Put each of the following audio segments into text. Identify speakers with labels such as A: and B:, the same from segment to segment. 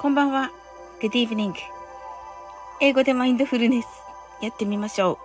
A: こんばんは。Good evening. 英語でマインドフルネスやってみましょ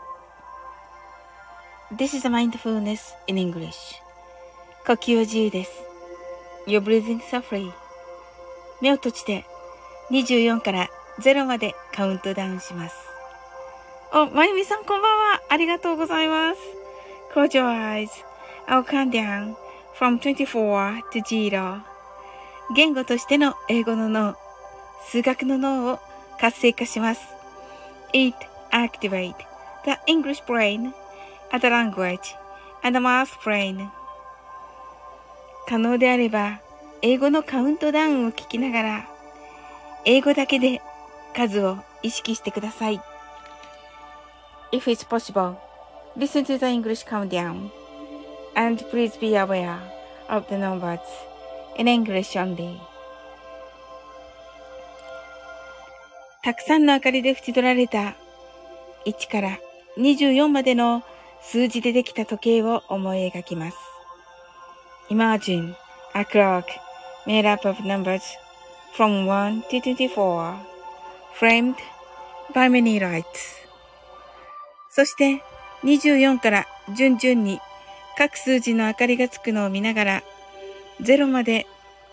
A: う。This is a mindfulness in English. 呼吸は自由です。Your breathing is free. 目を閉じて24から0までカウントダウンします。まゆみさんこんばんは。ありがとうございます。Close your eyes. I'll count down from 24 to 0. 言語としての英語の脳、数学の脳を活性化します。It activates the English brain, the language, and the math brain. 可能であれば、英語のカウントダウンを聞きながら、英語だけで数を意識してください。If it's possible, listen to the English countdown, and please be aware of the numbers in English only. たくさんの明かりで縁取られた1から24までの数字でできた時計を思い描きます。Imagine a clock made up of numbers from 1 to 24, framed by many lights. そして24から順々に各数字の明かりがつくのを見ながら0まで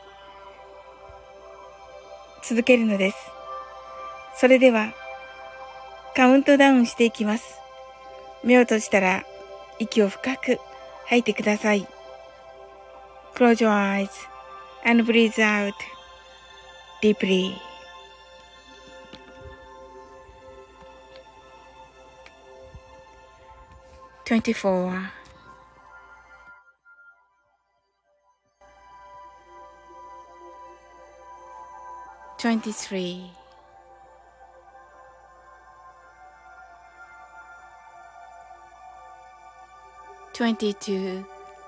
A: 続けるのです。それではカウントダウンしていきます。目を閉じたら息を深く吐いてください。Close your eyes and breathe out deeply. 24 23 22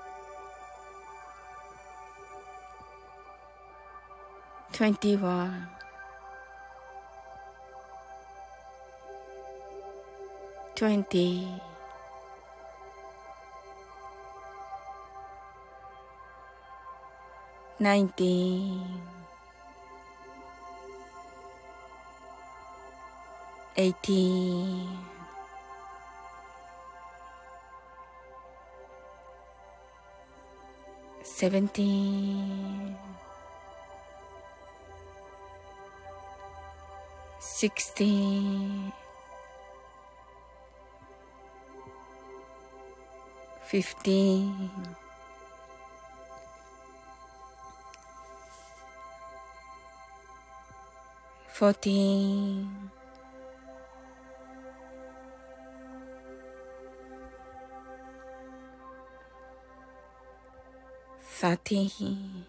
A: 21 20 19 18 17 16 15 14 13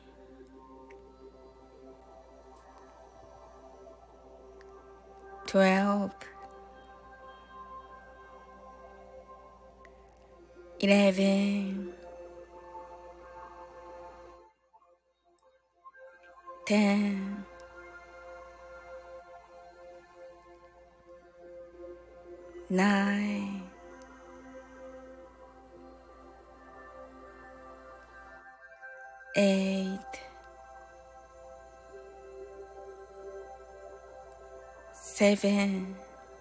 A: 12 11 10 9 8 7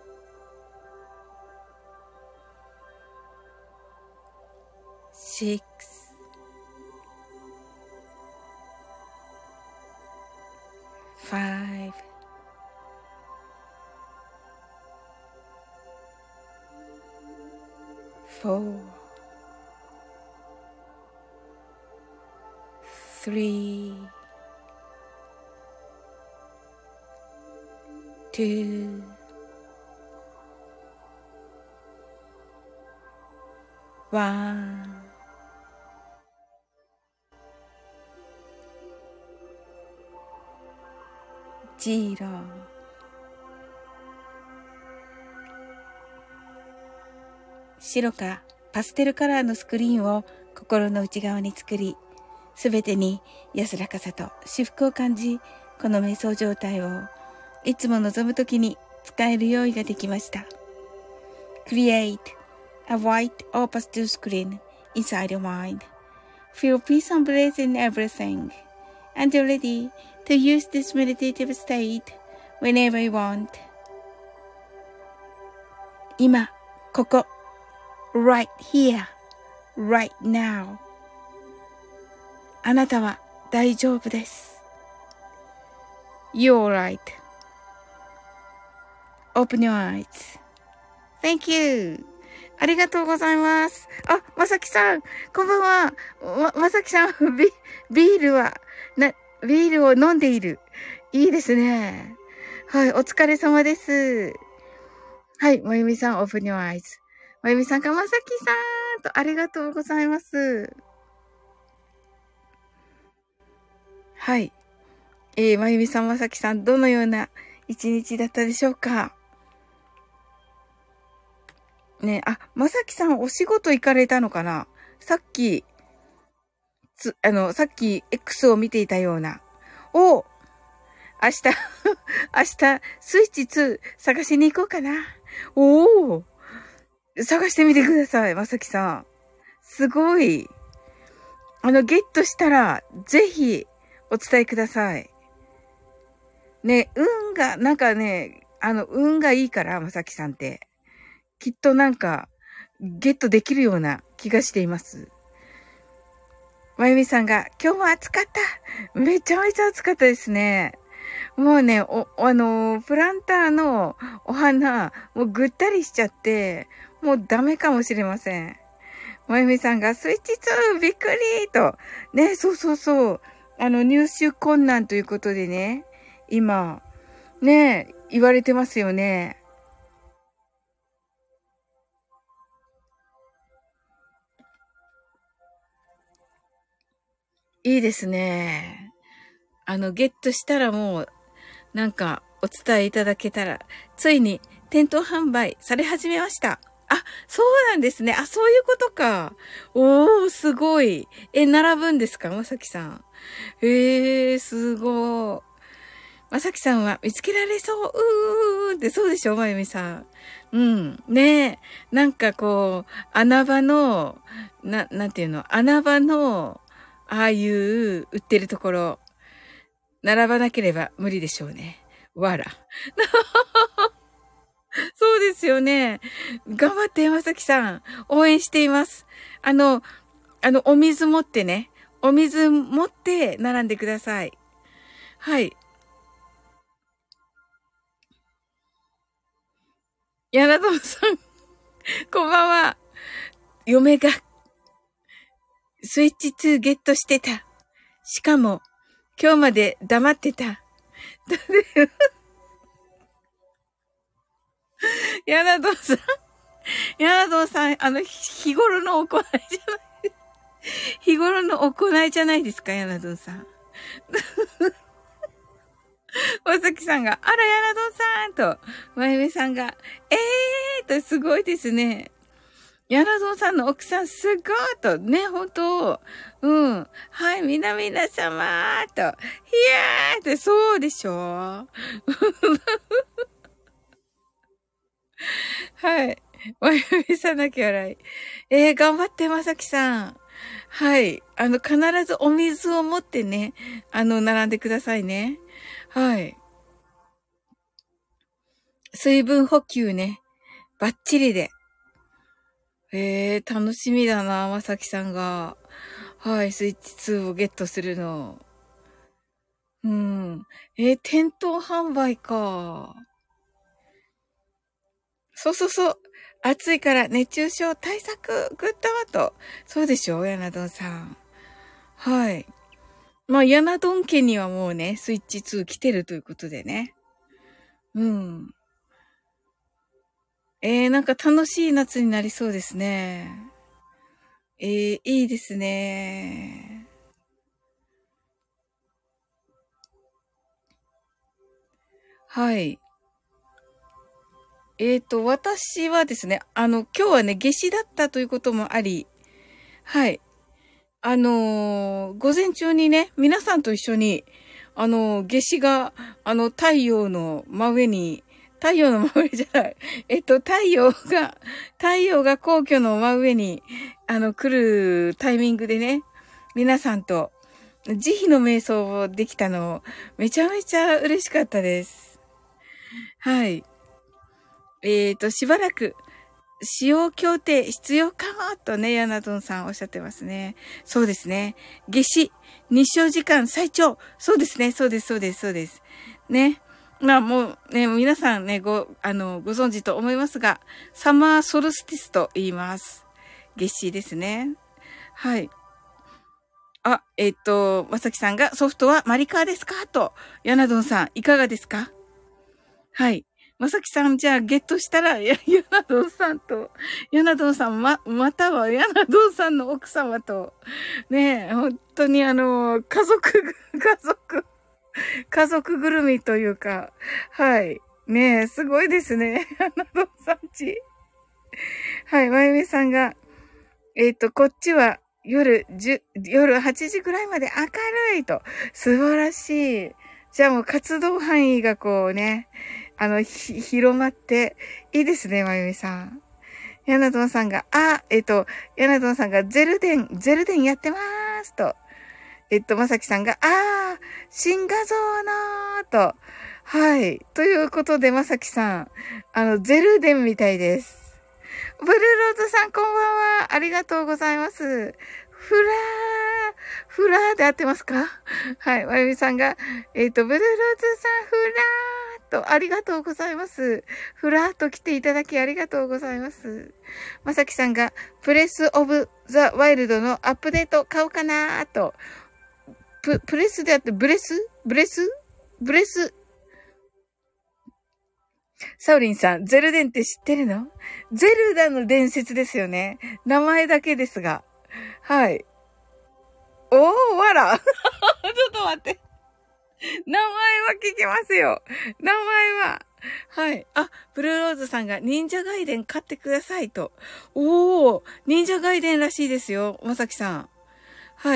A: 6 5 4 3 2 1 0白かパステルカラーのスクリーンを心の内側に作り、すべてに安らかさと至福を感じ、この瞑想状態をいつも望むときに使える用意ができました。Create a white or pastel screen inside your mind. Feel peace and bliss in everything, and you're ready to use this meditative state whenever you want. 今、ここ、right here, right now. あなたは大丈夫です。You're right.Open your eyes. Thank you. ありがとうございます。あ、まさきさん、こんばんは。まさきさん、ビールを飲んでいる。いいですね。はい、お疲れ様です。はい、まゆみさん、Open your eyes. まゆみさんがまさきさんとありがとうございます。はい。まゆみさん、まさきさん、どのような一日だったでしょうか？ね、まさきさんお仕事行かれたのかな？さっき X を見ていたような。明日スイッチ2探しに行こうかな。探してみてください、まさきさん。すごい。ゲットしたら、ぜひ、お伝えください。ね、なんかね、運がいいから、まさきさんって。きっとなんか、ゲットできるような気がしています。まゆみさんが、今日も暑かった。めちゃめちゃ暑かったですね。もうね、プランターのお花、もうぐったりしちゃって、もうダメかもしれません。まゆみさんが、スイッチ2びっくりと。ね、そう。入手困難ということでね、今、ね、言われてますよね。いいですね。ゲットしたらもう、なんか、お伝えいただけたら、ついに、店頭販売され始めました。そうなんですね。そういうことか。すごい。並ぶんですかまさきさん。すごい。まさきさんは見つけられそう。ってそうでしょまゆみさん。うん。ねえ。なんかこう、穴場の、なんていうの穴場の、ああいう売ってるところ、並ばなければ無理でしょうね。わら。そうですよね。頑張って、山崎さん。応援しています。お水持ってね。お水持って並んでください。はい。柳戸さん、こんばんは。嫁が、スイッチ2ゲットしてた。しかも、今日まで黙ってた。柳戸さん、日頃の行いじゃない、日頃の行いじゃないですか、柳戸さん。まさきさんが、あら、柳戸さんと、まゆみさんが、と、すごいですね。柳戸さんの奥さん、すごいと、ね、ほんと、はい、皆様と、ひやーって、そうでしょはい。まゆみさんだけ笑い。頑張って、まさきさん。はい。必ずお水を持ってね、並んでくださいね。はい。水分補給ね。バッチリで。楽しみだな、まさきさんが。はい、スイッチ2をゲットするの。うん。店頭販売か。そう。暑いから熱中症対策グッドと。そうでしょヤナドンさん。はい。まあ、ヤナドン家にはもうね、スイッチ2来てるということでね。うん。なんか楽しい夏になりそうですね。いいですね。はい。私はですね、今日はね、夏至だったということもあり、はい。午前中にね、皆さんと一緒に、夏至が、太陽の真上じゃない。太陽が皇居の真上に、来るタイミングでね、皆さんと、 慈悲の瞑想をできたの、めちゃめちゃ嬉しかったです。はい。しばらく、使用協定必要かもとね、ヤナドンさんおっしゃってますね。そうですね。夏至、日照時間最長。そうですね。そうです、そうです、そうです。ね。まあもうね、皆さんね、ご存知と思いますが、サマーソルスティスと言います。夏至ですね。はい。あ、まさきさんがソフトはマリカーですかと、ヤナドンさん、いかがですか？はい。まさきさん、じゃあ、ゲットしたら、ヤナドンさんと、ヤナドンさん、または、ヤナドンさんの奥様と、ねえ、本当に家族ぐるみというか、はい。ねえ、すごいですね。ヤナドンさんち。はい、まゆみさんが、こっちは夜8時ぐらいまで明るいと。素晴らしい。じゃあもう活動範囲がこうね、広まって、いいですね、まゆみさん。ヤナドンさんが、ヤナドンさんがゼルデンやってまーすと。まさきさんが、新画像のと。はい。ということで、まさきさん、ゼルデンみたいです。ブルーローズさん、こんばんは。ありがとうございます。フラーで合ってますか？はい。まゆみさんが、ブルーローズさん、フラーと、ありがとうございます。フラーと来ていただきありがとうございます。まさきさんが、プレスオブザワイルドのアップデート買おうかなと。プレスであって、ブレスサウリンさん、ゼルデンって知ってるの？ゼルダの伝説ですよね。名前だけですが。はい。おー、わら。ちょっと待って。名前は聞きますよ。名前は。はい。あ、ブルーローズさんが忍者ガイデン買ってくださいと。おー、忍者ガイデンらしいですよ。まさきさん。はい。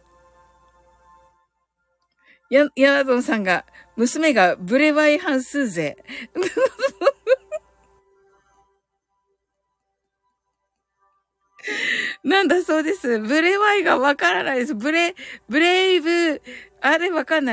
A: ヤナドンさんが、娘がブレワイ半数勢。なんだそうです。ブレワイがわからないです。ブレイブ、あれわかんない。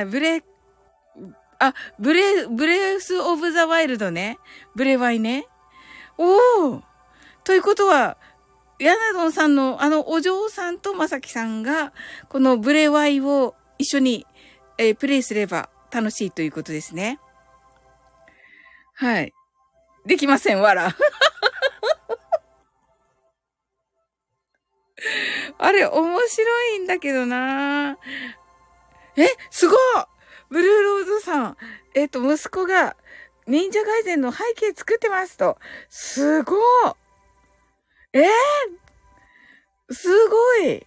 A: ブレスオブザワイルドね。ブレワイね。おー。ということは、ヤナドンさんのお嬢さんとまさきさんが、このブレワイを一緒に、プレイすれば楽しいということですね。はい。できません、わら。あれ、面白いんだけどな。すごいブルーローズさん。息子が、忍者ガイデンの背景作ってますと。すごい。えすごい。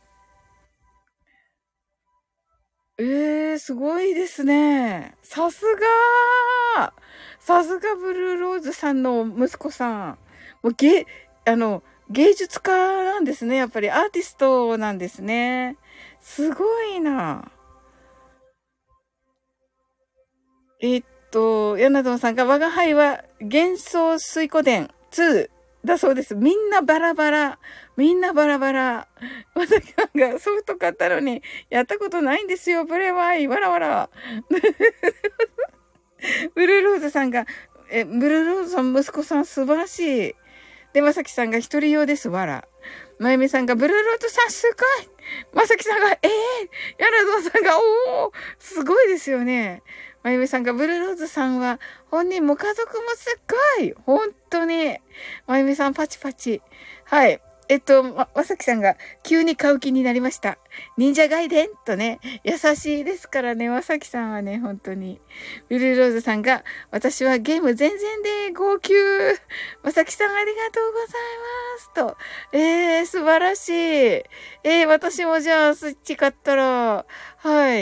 A: すごいですね。さすがブルーローズさんの息子さん。もうあの、芸術家なんですね。やっぱりアーティストなんですね。すごいな。ヤナドンさんが我が輩は幻想水湖伝2だそうです。みんなバラバラ。みんなバラバラ。私がソフト買ったのにやったことないんですよ。ブレワイ。わらわら。ブルーローズさんが、ブルーローズさん息子さん素晴らしい。で、まさきさんが一人用です。わら。まゆみさんがブルーローズさんすごい。まさきさんが、ヤナドンさんが、すごいですよね。まゆみさんが、ブルーローズさんは、本人も家族もすっごい本当に。まゆみさん、パチパチ。はい。まさきさんが、急に買う気になりました。忍者ガイデンとね、優しいですからね、まさきさんはね、本当に。ブルーローズさんが、私はゲーム全然で号泣。まさきさん、ありがとうございます。と。素晴らしい。私もじゃあ、スイッチ買ったら、はい。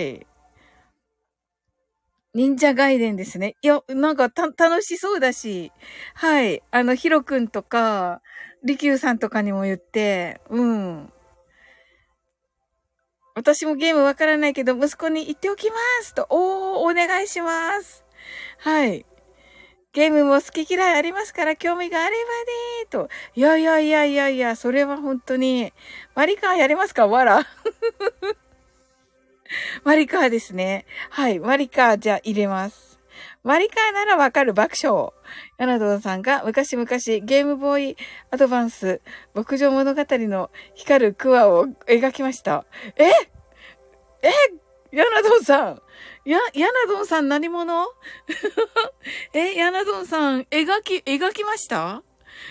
A: 忍者ガイデンですね。いや、なんか楽しそうだし、はい。ヒロくんとか、リキューさんとかにも言って、うん。私もゲームわからないけど、息子に言っておきますと、お願いします。はい。ゲームも好き嫌いありますから、興味があればねと。いやいやいやいやいや、それは本当に、マリカーやりますかわら。 マリカーですね。はい。マリカーじゃあ入れます。マリカーならわかる爆笑。ヤナドンさんが昔々ゲームボーイアドバンス牧場物語の光るクワを描きました。えヤナドンさん。ヤナドンさん何者ヤナドンさん描きました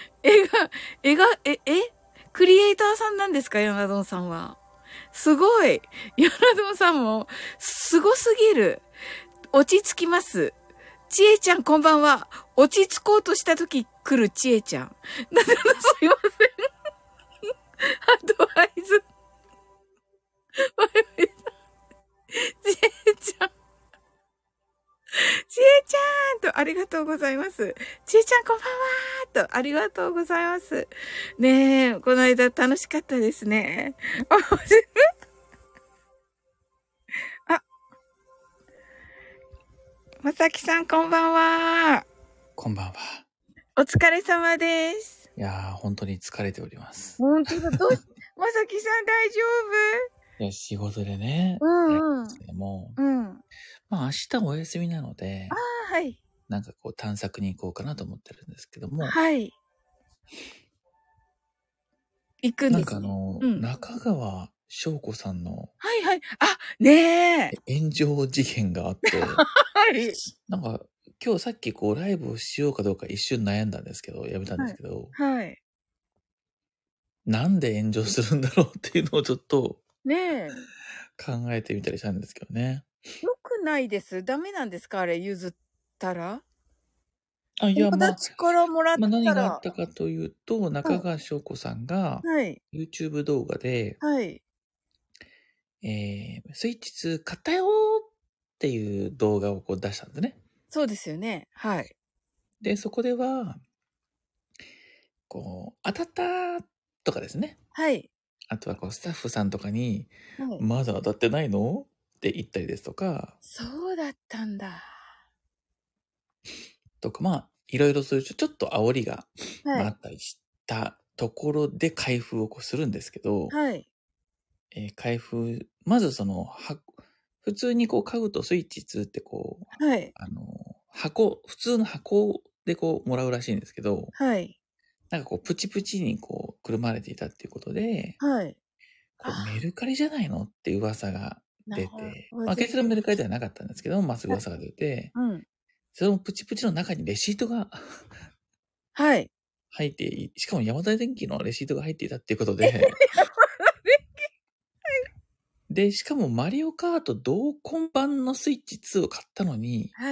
A: クリエイターさんなんですかヤナドンさんは。すごい。ヤナドンさんも、すごすぎる。落ち着きます。ちえちゃんこんばんは。落ち着こうとした時来るちえちゃん。すいません。アドバイス。ちえちゃん。ちえちゃんと、ありがとうございます。ちえちゃんこんばんはと、ありがとうございます。ねえ、この間楽しかったですね。あ、まさきさんこんばんは。
B: こんばんは。
A: お疲れ様です。
B: いやー、本当に疲れております。
A: 本当だ、まさきさん大丈
B: いや、仕事でね、
A: 夫？
B: ですけども、
A: うん。
B: まあ明日お休みなので、
A: はい。
B: なんかこう探索に行こうかなと思ってるんですけども、
A: はい。行くん
B: なん
A: ですね。
B: か中川翔子さんの
A: はいはい。あ、ねえ。
B: 炎上事件があって、
A: はい。
B: なんか今日さっきこうライブをしようかどうか一瞬悩んだんですけど、やめたんですけど、
A: はい。
B: なんで炎上するんだろうっていうのをちょっと
A: ねえ。
B: 考えてみたりしたんですけどね。
A: よくないです。ダメなんですかあれ、譲ったら
B: あ、いや、
A: 友達からもらっ
B: 何があっ
A: たら。
B: たかというと、中川翔子さんが
A: はい。
B: YouTube 動画で、
A: はい。
B: スイッチ2買ったよーっていう動画をこう出したんですね。
A: そうですよね。はい。
B: で、そこでは、こう、当たったーとかですね。
A: はい。
B: あとはこう、スタッフさんとかに、
A: はい。
B: まだ当たってないのって言ったりですとか、
A: そうだったんだ。
B: まあ、いろいろそういうちょっと煽りが、
A: はい。
B: あったりしたところで開封をこうするんですけど、
A: はい。
B: 開封、まず普通にこう買うとスイッチ2ってこう、
A: はい。
B: 普通の箱でこうもらうらしいんですけど、
A: はい。
B: なんかこうプチプチにこうくるまれていたっていうことで、
A: はい。
B: これメルカリじゃないのって噂が
A: なる
B: 出て、
A: ほど。
B: まあ結論メルカリではなかったんですけど、まあすぐ噂が出て、
A: うん。
B: そのプチプチの中にレシートが
A: はい。
B: 入ってしかも山田電機のレシートが入っていたっていうことで、で、しかもマリオカート同梱版のスイッチ2を買ったのに、
A: はい。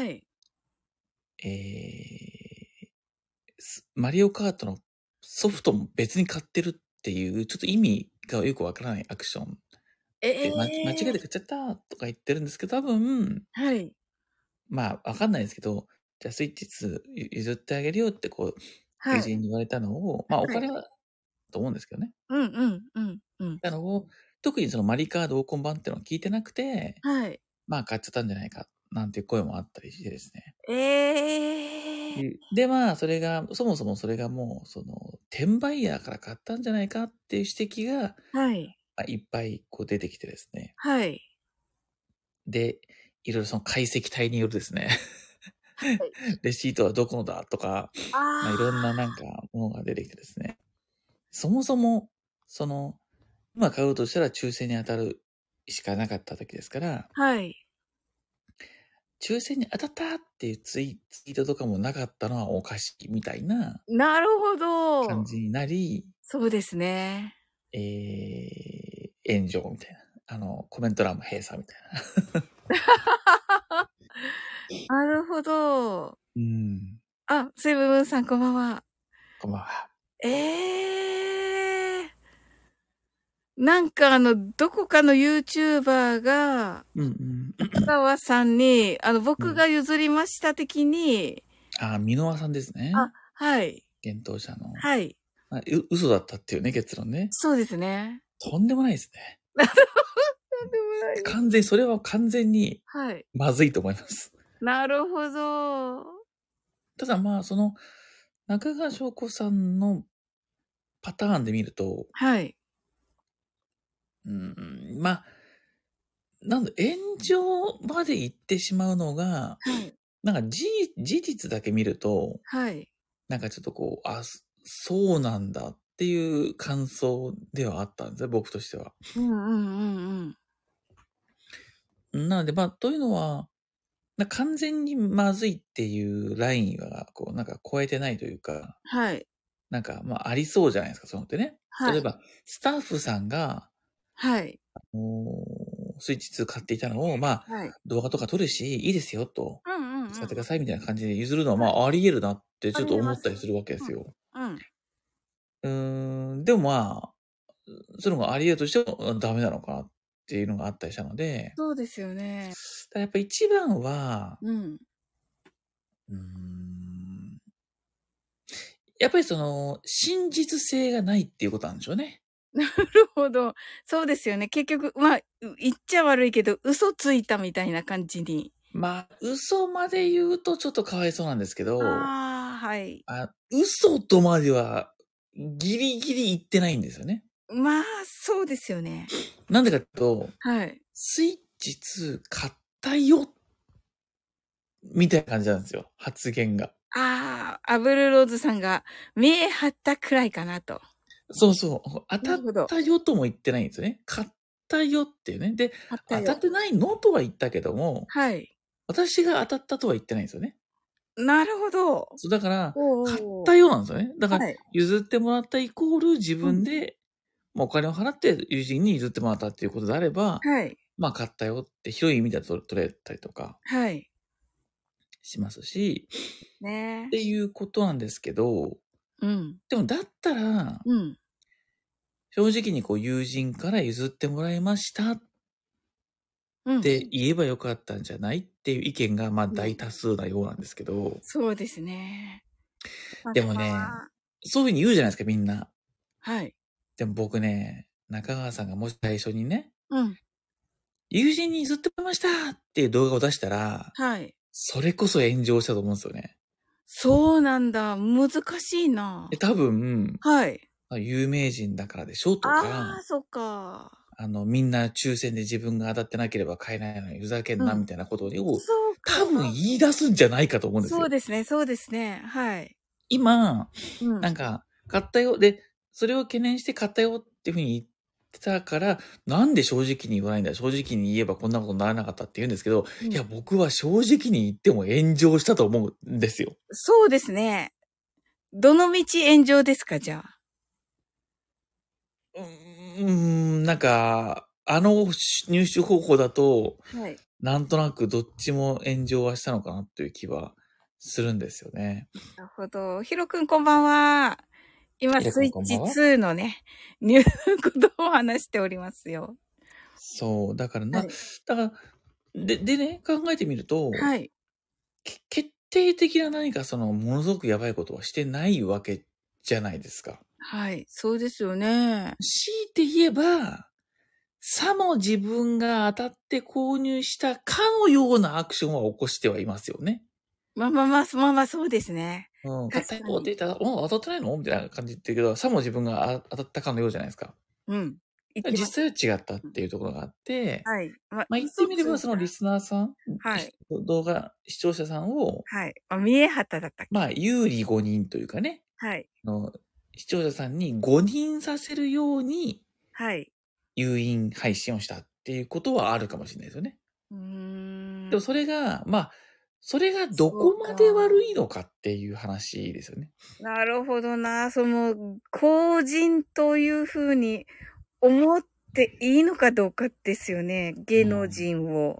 B: マリオカートのソフトも別に買ってるっていう、ちょっと意味がよくわからないアクションで、間違えて買っちゃったとか言ってるんですけど、多分、
A: はい。
B: まあわかんないですけど、じゃあスイッチ2譲ってあげるよってこう、友
A: はい。
B: 人に言われたのを、まあお
A: はい。
B: 金はと思うんですけどね。
A: うんうんうんうん。
B: たのを、特にそのマリカー同梱版っていうのを聞いてなくて、
A: はい。
B: まあ買っちゃったんじゃないか、なんていう声もあったりしてですね。
A: ええ
B: で、まあ、そもそもそれがもう、転売ヤーから買ったんじゃないかっていう指摘が、
A: はい。
B: まあ、いっぱいこう出てきてですね。
A: はい。
B: で、いろいろその解析隊によるですね、
A: はい。
B: レシートはどこのだとか、まあ、いろんな
A: あ
B: なんかものが出てきてですね。そもそも、今買うとしたら抽選に当たるしかなかった時ですから、
A: あ。はい。
B: 抽選に当たったっていうツイートとかもなかったのはおかしいみたいな
A: なるほど。
B: 感じになり、
A: そうですね。
B: 炎上みたいな。コメント欄も閉鎖みたいな。
A: なるほど。
B: うん。
A: あ、セブブンさんこんばんは。
B: こんばんは。
A: ええなんかどこかの YouTuber が、
B: うん
A: 中川さんに、
B: うん。
A: 僕が譲りました的に、
B: 箕輪さんですね。
A: あ、はい。
B: 幻冬者の。
A: はい。
B: 嘘だったっていうね、結論ね。
A: そうですね。
B: とんでもないですね。
A: とんでもないです。
B: それは完全に
A: はい。
B: まずいと思います。
A: なるほど。
B: ただまあ、中川翔子さんのパターンで見ると、
A: はい。
B: まあ、 なんだ、炎上まで行ってしまうのが、
A: はい。
B: なんか事実だけ見ると、
A: はい。
B: なんかちょっとこう、そうなんだっていう感想ではあったんですね、僕としては。
A: うんうんうんうん。
B: なので、まあ、というのは、完全にまずいっていうラインは、こう、なんか超えてないというか、
A: はい。
B: なんか、まあ、ありそうじゃないですか、そのってね。
A: はい。
B: 例えば、スタッフさんが、
A: はい。
B: スイッチ2買っていたのを、まあ、
A: はい。
B: 動画とか撮るし、いいですよ、と。
A: うんうんうん。
B: 使ってください、みたいな感じで譲るのは、ま
A: はい。
B: あ、あり得るなってち
A: あ
B: ょっと思
A: りえます。
B: ったりするわけですよ。
A: うん。うん。
B: でもまあ、そういうのがあり得るとしてもダメなのかなっていうのがあったりしたので、
A: そうですよね。
B: だからやっぱ一番は、
A: うん。
B: うーん、やっぱりその、真実性がないっていうことなんでしょうね。
A: なるほど。そうですよね。結局、まあ、言っちゃ悪いけど、嘘ついたみたいな感じに。
B: まあ、嘘まで言うとちょっとかわいそうなんですけど、
A: ああ、はい。
B: 嘘とまではギリギリ言ってないんですよね。
A: まあ、そうですよね。
B: なんでかっていうと、
A: はい。
B: スイッチ2買ったよ、みたいな感じなんですよ。発言が。
A: ああ、アブルローズさんが見え張ったくらいかなと。
B: そうそう。当たっ
A: なるほど。
B: たよとも言ってないんですよね。買ったよっていうね。で、
A: あったよ。
B: 当たってないのとは言ったけども、
A: はい。
B: 私が当たったとは言ってないんですよね。
A: なるほど。
B: そう、だから、買っ
A: おお。
B: たよなんですよね。だから、
A: はい。
B: 譲ってもらったイコール自
A: うん。
B: 分で、お金を払って友人に譲ってもらったっていうことであれば、
A: はい。
B: まあ買ったよって広い意味で取れたりとか
A: はい。
B: しますし、
A: ねえ。
B: っていうことなんですけど、
A: うん。
B: でもだったら、
A: うん。
B: 正直にこう友人から譲ってもらいましたっ
A: うん。
B: て言えばよかったんじゃないっていう意見がまあ
A: うん。
B: 大多数なようなんですけど、
A: そうですね。まあ、
B: でもね、
A: まあ、
B: そういうふうに言うじゃないですか、みんな。
A: はい。
B: でも僕ね、中川さんがもし最初にね、
A: うん。
B: 友人に譲ってもらいましたっていう動画を出したら、
A: はい。
B: それこそ炎上したと思うんですよね。
A: そうなんだ。難しいな。
B: 多分、
A: はい。
B: 有名人だからでしょとか、
A: ああ、そっか。
B: みんな抽選で自分が当たってなければ買えないのにふざけんなみ
A: うん。
B: たいなことを
A: そう
B: 多分
A: か。
B: 言い出すんじゃないかと思うんですよ。
A: そうですね、そうですね。はい。
B: 今、
A: うん。
B: なんか、買ったよ。で、それを懸念して買ったよっていうふうに言ってたから、なんで正直に言わないんだ正直に言えばこんなことにならなかったって言うんですけど、
A: うん。
B: いや、僕は正直に言っても炎上したと思うんですよ。
A: そうですね。どの道炎上ですか、じゃあ。
B: なんか、入手方法だと、
A: はい。
B: なんとなくどっちも炎上はしたのかなという気はするんですよね。
A: なるほど。ヒロくんこんばんは。今、
B: ひらくん
A: スイッチ
B: こんばんは。
A: 2のね、ニューことを話しておりますよ。
B: そう、だから
A: はい。
B: だから、でね、考えてみると、
A: はい。
B: 決定的な何かものすごくやばいことはしてないわけじゃないですか。
A: はい。そうですよね。
B: 強いて言えば、さも自分が当たって購入したかのようなアクションは起こしてはいますよね。
A: まあまあまあ、まあまあ、そうですね。
B: うん、買ったよ
A: 確かに。
B: って言ったら、当たってないのみたいな感じで言ってるけど、さも自分が当たったかのようじゃないですか。
A: うん。言ってます。
B: 実際は違ったっていうところがあって、
A: はい。まあ、
B: まあ言って
A: 嘘
B: みれば
A: ついた。
B: そのリスナーさん、
A: はい。
B: 動画視聴者さんを、
A: はい。まあ、見え旗だったっけ。
B: まあ有利5人というかね、
A: はい。
B: 視聴者さんに誤認させるように
A: はい。
B: 誘引配信をしたっていうことはあるかもしれないですよね。
A: うーん。
B: でもそれが、それがど
A: そう
B: こまで
A: か。
B: 悪いのかっていう話ですよね。
A: なるほどな。公人というふうに思っていいのかどうかですよね。芸能人を。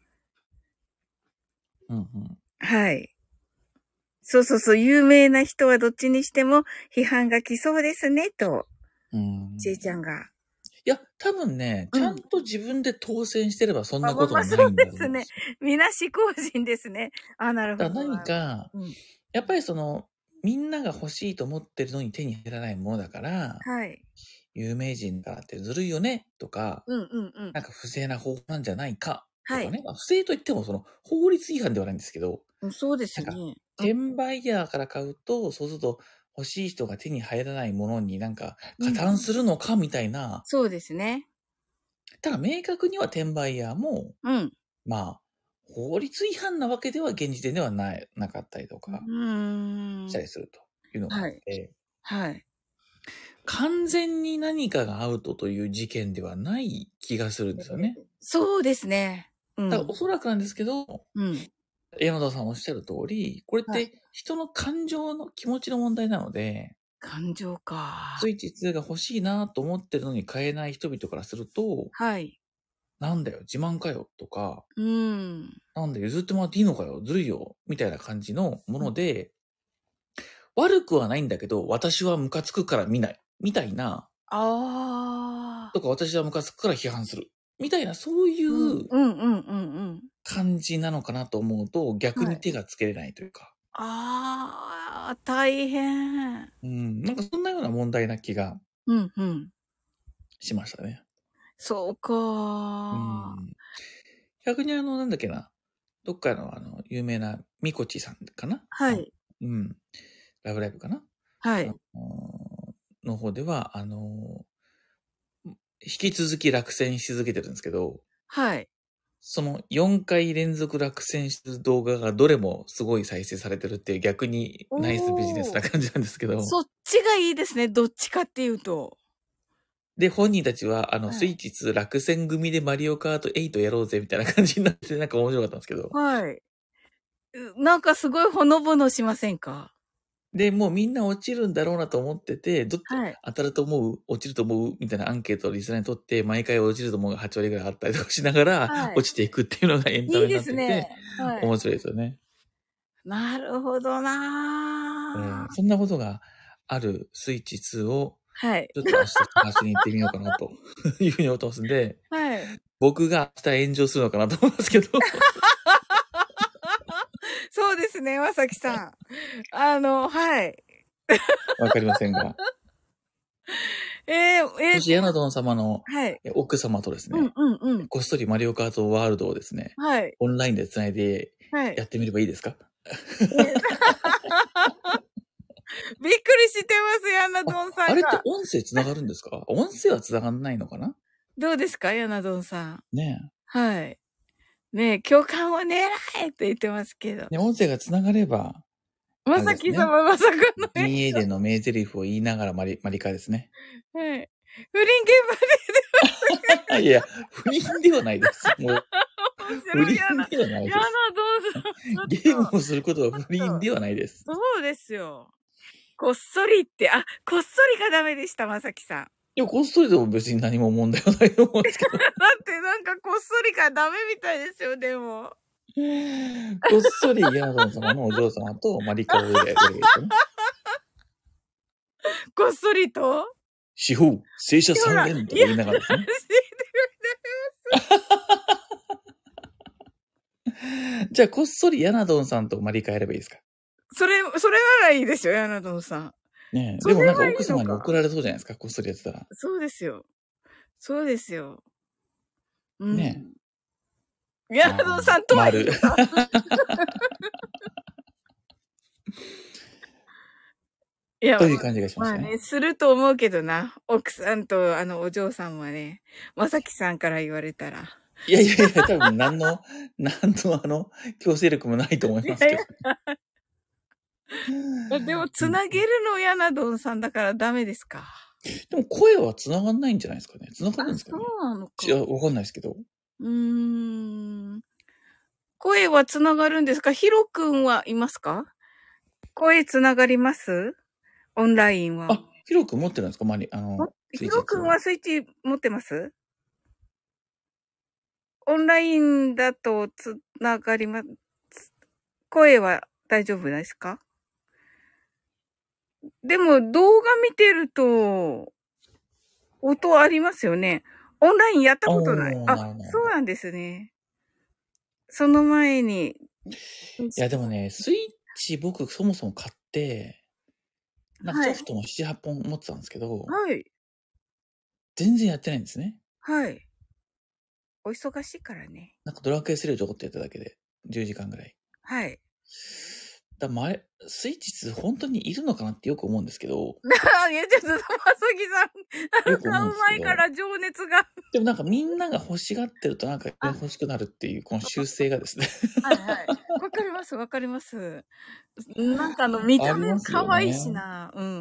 B: うんうん。
A: はい。そうそうそう。有名な人はどっちにしても批判が来そうですね、と。ちいちゃんが。
B: いや、多分ね、
A: うん。
B: ちゃんと自分で当選してればそん
A: あ、
B: なこと
A: まあまあ、そう
B: はないんだ
A: ですね。
B: と思うんですよ。
A: みなし公人ですね。あ、なるほど。
B: だから何か、
A: うん。
B: やっぱりみんなが欲しいと思ってるのに手に入らないものだから、
A: はい。
B: 有名人だってずるいよねとか、
A: うんうんうん。
B: なんか不正な方法なんじゃないかと
A: はい。
B: かね。不正といっても法律違反ではないんですけど、
A: そうで
B: なんか、
A: すね。うん。
B: 転売ヤーから買うと、そうすると欲しい人が手に入らないものになんか加
A: うん。
B: 担するのかみたいな
A: そうですね。
B: ただ明確には転売ヤーも、
A: うん。
B: まあ、法律違反なわけでは現時点ではなかったりとか、したりするというのがあって、
A: はい。
B: 完全に何かがアウトという事件ではない気がするんですよね。
A: そうですね。
B: だからおそらくなんですけど、山田さんおっしゃる通り、これって人の感情の気持ちの問題なので、
A: 感情か。
B: スイッチ2が欲しいなと思ってるのに買えない人々からすると、
A: はい。
B: なんだよ、自慢かよとか、
A: うん。
B: なんで譲ってもらっていいのかよ、ずるいよ、みたいな感じのもので、悪くはないんだけど、私はムカつくから見ない、みたいな、
A: ああ。
B: とか私はムカつくから批判する、みたいな、そういう感じなのかなと思うと、逆に手がつけれないというか。
A: ああ、大変。
B: なんかそんなような問題な気がしましたね。
A: そうか。
B: 逆になんだっけな。どっかの有名なみこちさんかな。
A: はい。
B: ラブライブかな。
A: はい。
B: の方では、引き続き落選し続けてるんですけど、
A: はい。
B: その4回連続落選してる動画がどれもすごい再生されてるっていう逆にナイスビジネスな感じなんですけど。
A: そっちがいいですね。どっちかっていうと。
B: で、本人たちは、スイッチ2落選組でマリオカート8やろうぜみたいな感じになってなんか面白かったんですけど。
A: はい。なんかすごいほのぼのしませんか？
B: で、もうみんな落ちるんだろうなと思ってて、
A: はい。
B: 当たると思う落ちると思うみたいなアンケートをリスナーにとって、毎回落ちると思うが8割ぐらいあったりとかしながら、落ちていくっていうのがエンタメになってて、面白いですよね。
A: なるほどな
B: そんなことがあるスイッチ2を、
A: はい。
B: ちょっと明日探しに行ってみようかなというふうに思ってますんで、
A: はい。
B: 僕が明日炎上するのかなと思いますけど。
A: そうですね、まさきさん。はい。
B: わかりませんが。そして、ヤナドン様の奥様とですね、こっそりマリオカートワールドをですね、オンラインで繋いでやってみればいいですか？
A: びっくりしてます、ヤナドンさんが。
B: あれって音声繋がるんですか？音声は繋がんないのかな？
A: どうですか、ヤナドンさん。
B: ね
A: え。はい。ねえ、共感を狙えって言ってますけど。
B: ね、音声が繋がれば、
A: まさき様、まさかの。
B: 銀英伝の名台詞を言いながらマリカですね。
A: はい。不倫現場で出て
B: ます。いや、不倫ではないです。もう。不倫ではないです。
A: ヤナドンさん。
B: ゲームをすることは不倫ではないです。
A: そうですよ。こっそりって、こっそりがダメでした、まさきさん。
B: いや、こっそりでも別に何も問題はないと思うんですけど。だ
A: ってなんかこっそりがダメみたいですよ、でも。
B: こっそりヤナドン様のお嬢様とマリカをやればいいですよね。
A: こっそりと
B: 司法、正社3連とか言いながらですね。じゃあ、こっそりヤナドンさんとマリカやればいいですか？
A: それならいいですよ、ヤナドンさん。
B: ねえ。でもなんか奥様に怒られそうじゃないですか、こっそりやってたら。
A: そうですよ。そうですよ。
B: ね
A: え。ヤナドンさんとは言うか。いや、
B: という感じがしましたね。
A: まあね、すると思うけどな。奥さんとお嬢さんはね、まさきさんから言われたら。
B: いや、多分何の強制力もないと思いますけ
A: ど。でも、つなげるのヤナドンさんだからダメですか。
B: でも声はつながんないんじゃないですかね。つながるんですかね。
A: そうなのか。
B: いや、わかんないですけど。
A: 声はつながるんですか？ヒロ君はいますか？声つながります？オンラインは。
B: ヒロ君持ってるんですか？
A: ヒロ君はスイッチ持ってます？オンラインだとつながります。声は大丈夫ですか？でも動画見てると、音ありますよね。オンラインやったことない。そうなんですね。その前に。
B: いや、でもね、スイッチ僕そもそも買って、なんかソフトも7、8本持ってたんですけど、
A: はい。
B: 全然やってないんですね。
A: はい。お忙しいからね。
B: なんかドラクエ3をちょこっとやっただけで、10時間ぐらい。
A: はい。
B: スイッチ2本当にいるのかなってよく思うんですけど。
C: いや、ちょっと、まさきさん、買う前から情熱が。
B: でもなんかみんなが欲しがってるとなんか欲しくなるっていう、この習性がですね。
C: はいはい。わかります、わかります。なんか見た目可愛いしな。うん。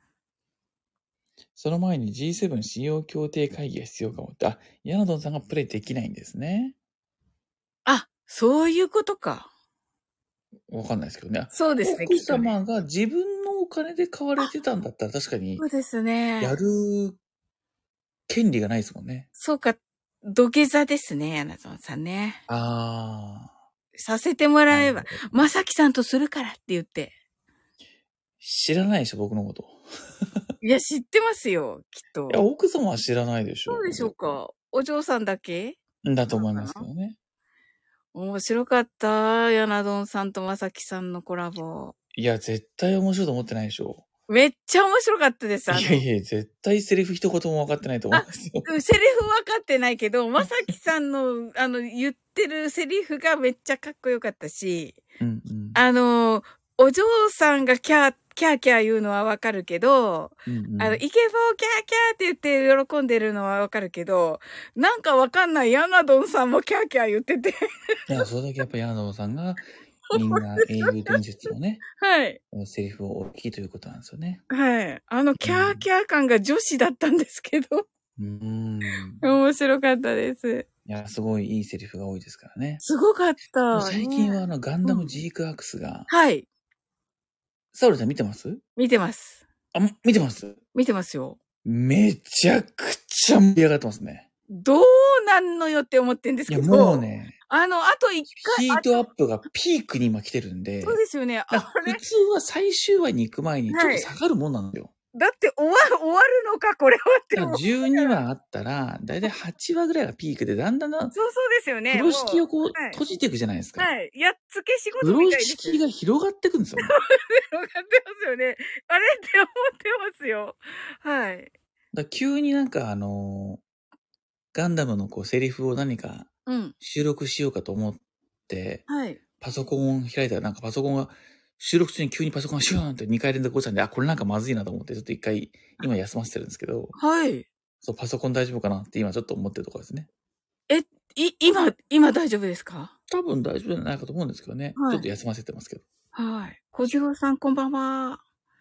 B: その前に G7 使用協定会議が必要かもって。あ、ヤナドンさんがプレイできないんですね。
C: あ、そういうことか。
B: わかんないですけどね。
C: そうですね。
B: 奥様が自分のお金で買われてたんだったら確かに。
C: そうですね。
B: やる権利がないですもんね。
C: そうか。土下座ですね、ヤナドンさんね。させてもらえば、まさきさんとするからって言って。
B: 知らないでしょ、僕のこと。
C: いや、知ってますよ、きっと。
B: いや、奥様は知らないでしょ。
C: そうでしょうか。お嬢さんだけ
B: だと思いますけどね。
C: 面白かった。ヤナドンさんとまさきさんのコラボ。
B: いや、絶対面白いと思ってないでしょ。
C: めっちゃ面白かったです。
B: いやいや、絶対セリフ一言も分かってないと思うんですよ。
C: セリフ分かってないけど、まさきさんの、言ってるセリフがめっちゃかっこよかったし、
B: うんうん、
C: お嬢さんがキャーキャー言うのはわかるけど、
B: うんうん、
C: イケボーキャーキャーって言って喜んでるのはわかるけど、なんかわかんないヤナドンさんもキャーキャー言ってて。
B: いや、それだけやっぱヤナドンさんが、みんな英雄伝説のね、
C: はい。
B: セリフを大きいということなんですよね。
C: はい。キャーキャー感が女子だったんですけど。面白かったです。
B: いや、すごいいいセリフが多いですからね。
C: すごかった。
B: 最近はガンダムジークアクスが、
C: はい。
B: サウルさん見てます？
C: 見てます。
B: あ、見てます？
C: 見てますよ。
B: めちゃくちゃ盛り上がってますね。
C: どうなんのよって思ってんですけど。
B: いや、もうね。
C: あと一回。
B: ヒートアップがピークに今来てるんで。
C: そうですよね。
B: 普通は最終話に行く前にちょっと下がるもんなんだよ。
C: だって終わるのか、これはって思う。
B: 12話あったら、だいたい8話ぐらいがピークで、だんだんそう
C: ですよね。
B: 風呂敷をこう、閉じていくじゃないですか。
C: はい。やっつけ仕事みたいです。
B: 風呂敷が広がっていくんですよ。
C: 広がってますよね。あれって思ってますよ。はい。
B: 急になんかガンダムのセリフを何か収録しようかと思って、
C: はい。
B: パソコンを開いたらなんかパソコンが収録中に急にパソコンがシューンって2回連続落ちたんで、これなんかまずいなと思ってちょっと1回今休ませてるんですけど。
C: はい。
B: そう、パソコン大丈夫かなって今ちょっと思ってるところですね。
C: 今大丈夫ですか？
B: 多分大丈夫じゃないかと思うんですけどね。はい、ちょっと休ませてますけど。
C: はい。小次郎さんこんばんは。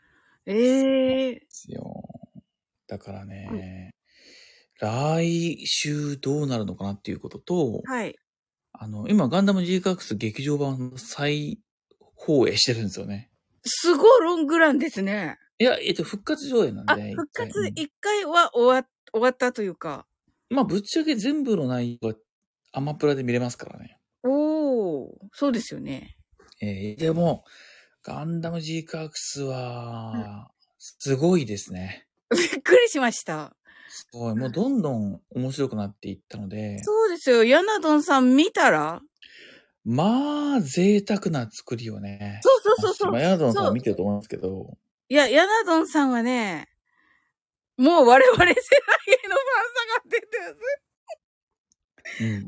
B: ですよ。だからね、来週どうなるのかなっていうことと、
C: はい。
B: 今ガンダム GX 劇場版再放映してるんですよね。
C: すごいロングランですね。
B: いや、復活上映なんで。
C: 復活1回は終わったというか。
B: まあ、ぶっちゃけ全部の内容がアマプラで見れますからね。
C: そうですよね。
B: でも、ガンダム GX は、すごいですね。
C: びっくりしました。
B: すごい。もうどんどん面白くなっていったので。
C: そうですよ。ヤナドンさん見たら
B: まあ、贅沢な作りをね。
C: そう。
B: ヤナドンさんは見てると思うんですけど。
C: いや、ヤナドンさんはね、もう我々世代へのファン差が出てます。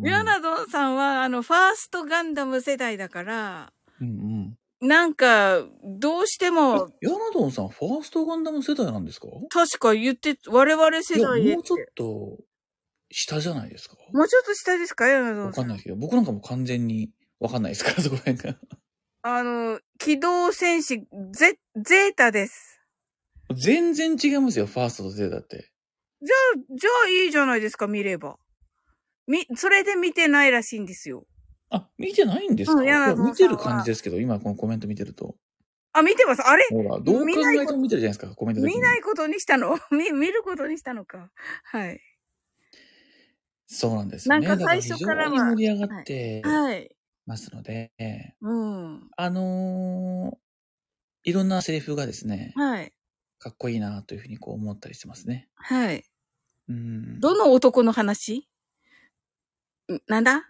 C: ヤナドンさんは、ファーストガンダム世代だから、なんか、どうしても。
B: ヤナドンさん、ファーストガンダム世代なんですか？
C: 確か言って、我々世代へ。
B: もうちょっと、下じゃないですか？
C: もうちょっと下ですか？ヤナドンさん。
B: わかんないけど、僕なんかも完全にわかんないですから、そこら辺が。
C: 機動戦士、ゼータです。
B: 全然違いますよ、ファーストとゼータって。
C: じゃあいいじゃないですか、見れば。それで見てないらしいんですよ。
B: あ、見てないんですか？いや、見てる感じですけど、今このコメント見てると。
C: あ、見てます。あれ？
B: ほら、どう考えても見てるじゃないですか、コメント
C: 見ないことにしたの？見ることにしたのか。はい。
B: そうなんですよね。
C: なんか最初から
B: 非常に盛り上がってますので、いろんなセリフがですね、かっこいいなというふうに思ったりしてますね。
C: はい。どの男の話？なんだ？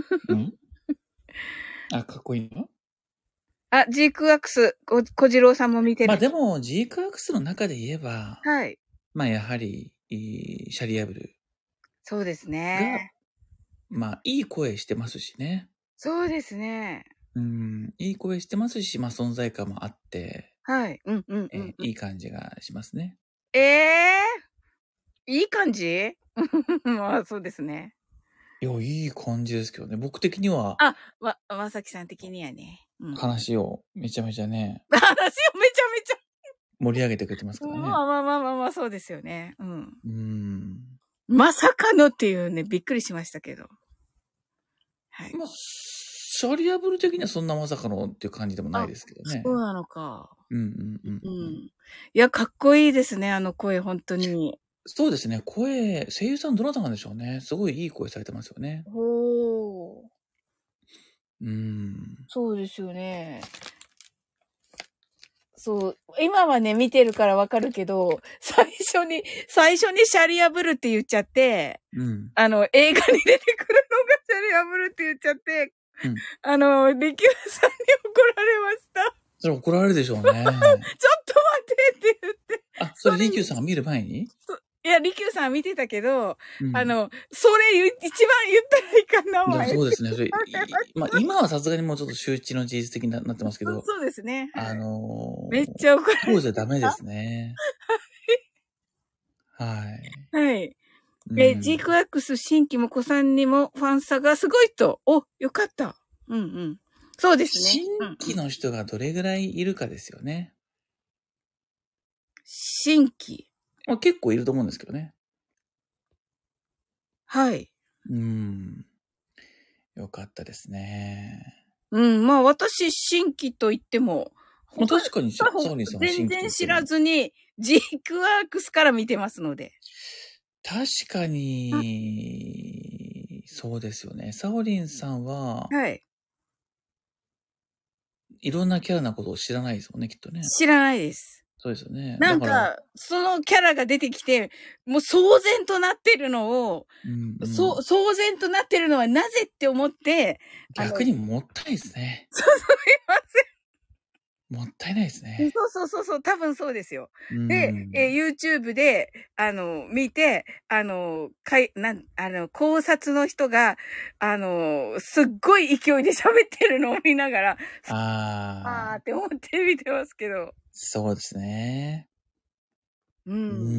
B: かっこいいの？
C: ジークアクス、小次郎さんも見てる。
B: まあでも、ジークアクスの中で言えば、
C: はい。
B: まあやはり、シャリアブル。
C: そうですね。
B: まあ、いい声してますしね。
C: そうですね。
B: いい声してますし、まあ存在感もあって、
C: はい。
B: いい感じがしますね。
C: いい感じまあ、そうですね。
B: いや、いい感じですけどね。僕的には、
C: まさきさん的にはね。
B: 話をめちゃめちゃね、
C: 話をめちゃめちゃ。
B: 盛り上げてくれてますからね。
C: まあ、そうですよね。
B: ま
C: まさかのっていうね、びっくりしましたけど。はい。
B: まあ、シャリアブル的にはそんなまさかのっていう感じでもないですけどね。
C: そうなのか。
B: い
C: や、かっこいいですね、あの声、本当に。
B: そうですね。声優さんどなたなんでしょうね。すごいいい声されてますよね。
C: そうですよね。そう。今はね、見てるからわかるけど、最初にシャリアブルって言っちゃって、映画に出てくるのがシャリアブルって言っちゃって、リキューさんに怒られました。
B: それ怒られるでしょうね。ちょっと待
C: ってって言って。
B: それリキューさんが見る前に？
C: いや、リキューさん見てたけど、それ一番言ったらいかんな、前。
B: そうですね。それまあ、今はさすがにもうちょっと周知の事実的になってますけど。
C: そうですね。めっちゃ怒られる。
B: そうじゃダメですね。はい。
C: はい。ジークワックス新規も子さんにもファン差がすごいと。よかった。そうですね。
B: 新規の人がどれぐらいいるかですよね。
C: 新規。
B: 結構いると思うんですけどね。
C: はい。
B: よかったですね。
C: まあ私、新規と言っても。
B: 確かに、サーリンさんは新規。
C: 全然知らずに、ジークワークスから見てますので。
B: 確かに、そうですよね。サオリンさんは、
C: はい。
B: いろんなキャラなことを知らないですもんね、きっとね。
C: 知らないです。
B: そうですよね。
C: なんか、そのキャラが出てきて、もう騒然となってるのを、騒然となってるのはなぜって思って、
B: 逆にもったいないですね。
C: すいません。
B: もったいないですね。
C: そう、多分そうですよ。で、YouTube で、見て、考察の人が、すっごい勢いで喋ってるのを見ながら、って思って見てますけど。
B: そうですね。ま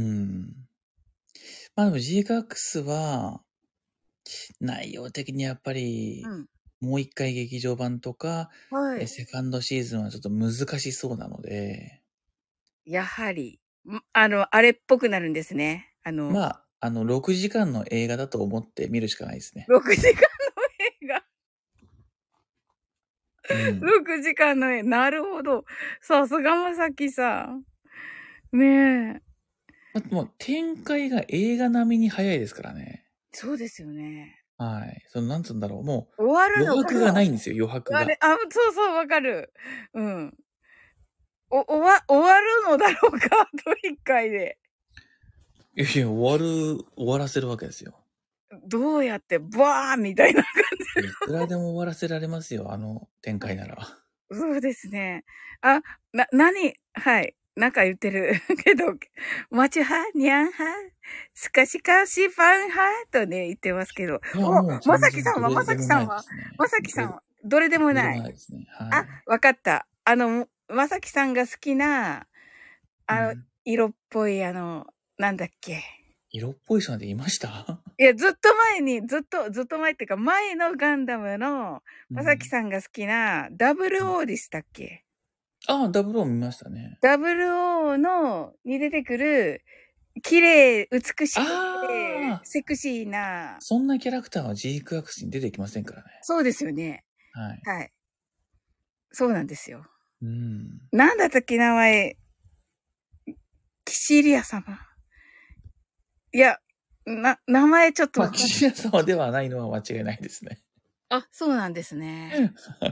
B: あでも G-GAX は、内容的にやっぱり、もう一回劇場版とか、セカンドシーズンはちょっと難しそうなので。
C: やはり、あれっぽくなるんですね。
B: まあ、6時間の映画だと思って見るしかないですね。
C: 6時間の映画。6時間の映画。なるほど。さすがまさきさん。ね
B: え。もう展開が映画並みに早いですからね。
C: そうですよね。
B: はい。なんつうんだろう。もう、
C: 終わるの
B: 余白がないんですよ、余白が。
C: そう、わかる。終わるのだろうか、と一回で。
B: いや、終わらせるわけですよ。
C: どうやって、バーみたいな感じ。
B: いくらでも終わらせられますよ、あの展開なら。
C: そうですね。はい。なんか言ってるけど、マチュハ、ニャンハ、スカシカシファンハとね、言ってますけど。まさきさんは、どれでもない。わかった。まさきさんが好きな、色っぽい、なんだっけ。
B: 色っぽい人なんていました？
C: いや、ずっと前っていうか、前のガンダムの、まさきさんが好きな、00でしたっけ？
B: 00見ましたね。
C: 00に出てくる、綺麗、美しくて、セクシーな。
B: そんなキャラクターはG-GAXに出てきませんからね。
C: そうですよね。
B: はい。
C: そうなんですよ。なんだったっけ、名前。キシリア様。いや、名前ちょっと。
B: キシリア様ではないのは間違いないですね。
C: そうなんですね。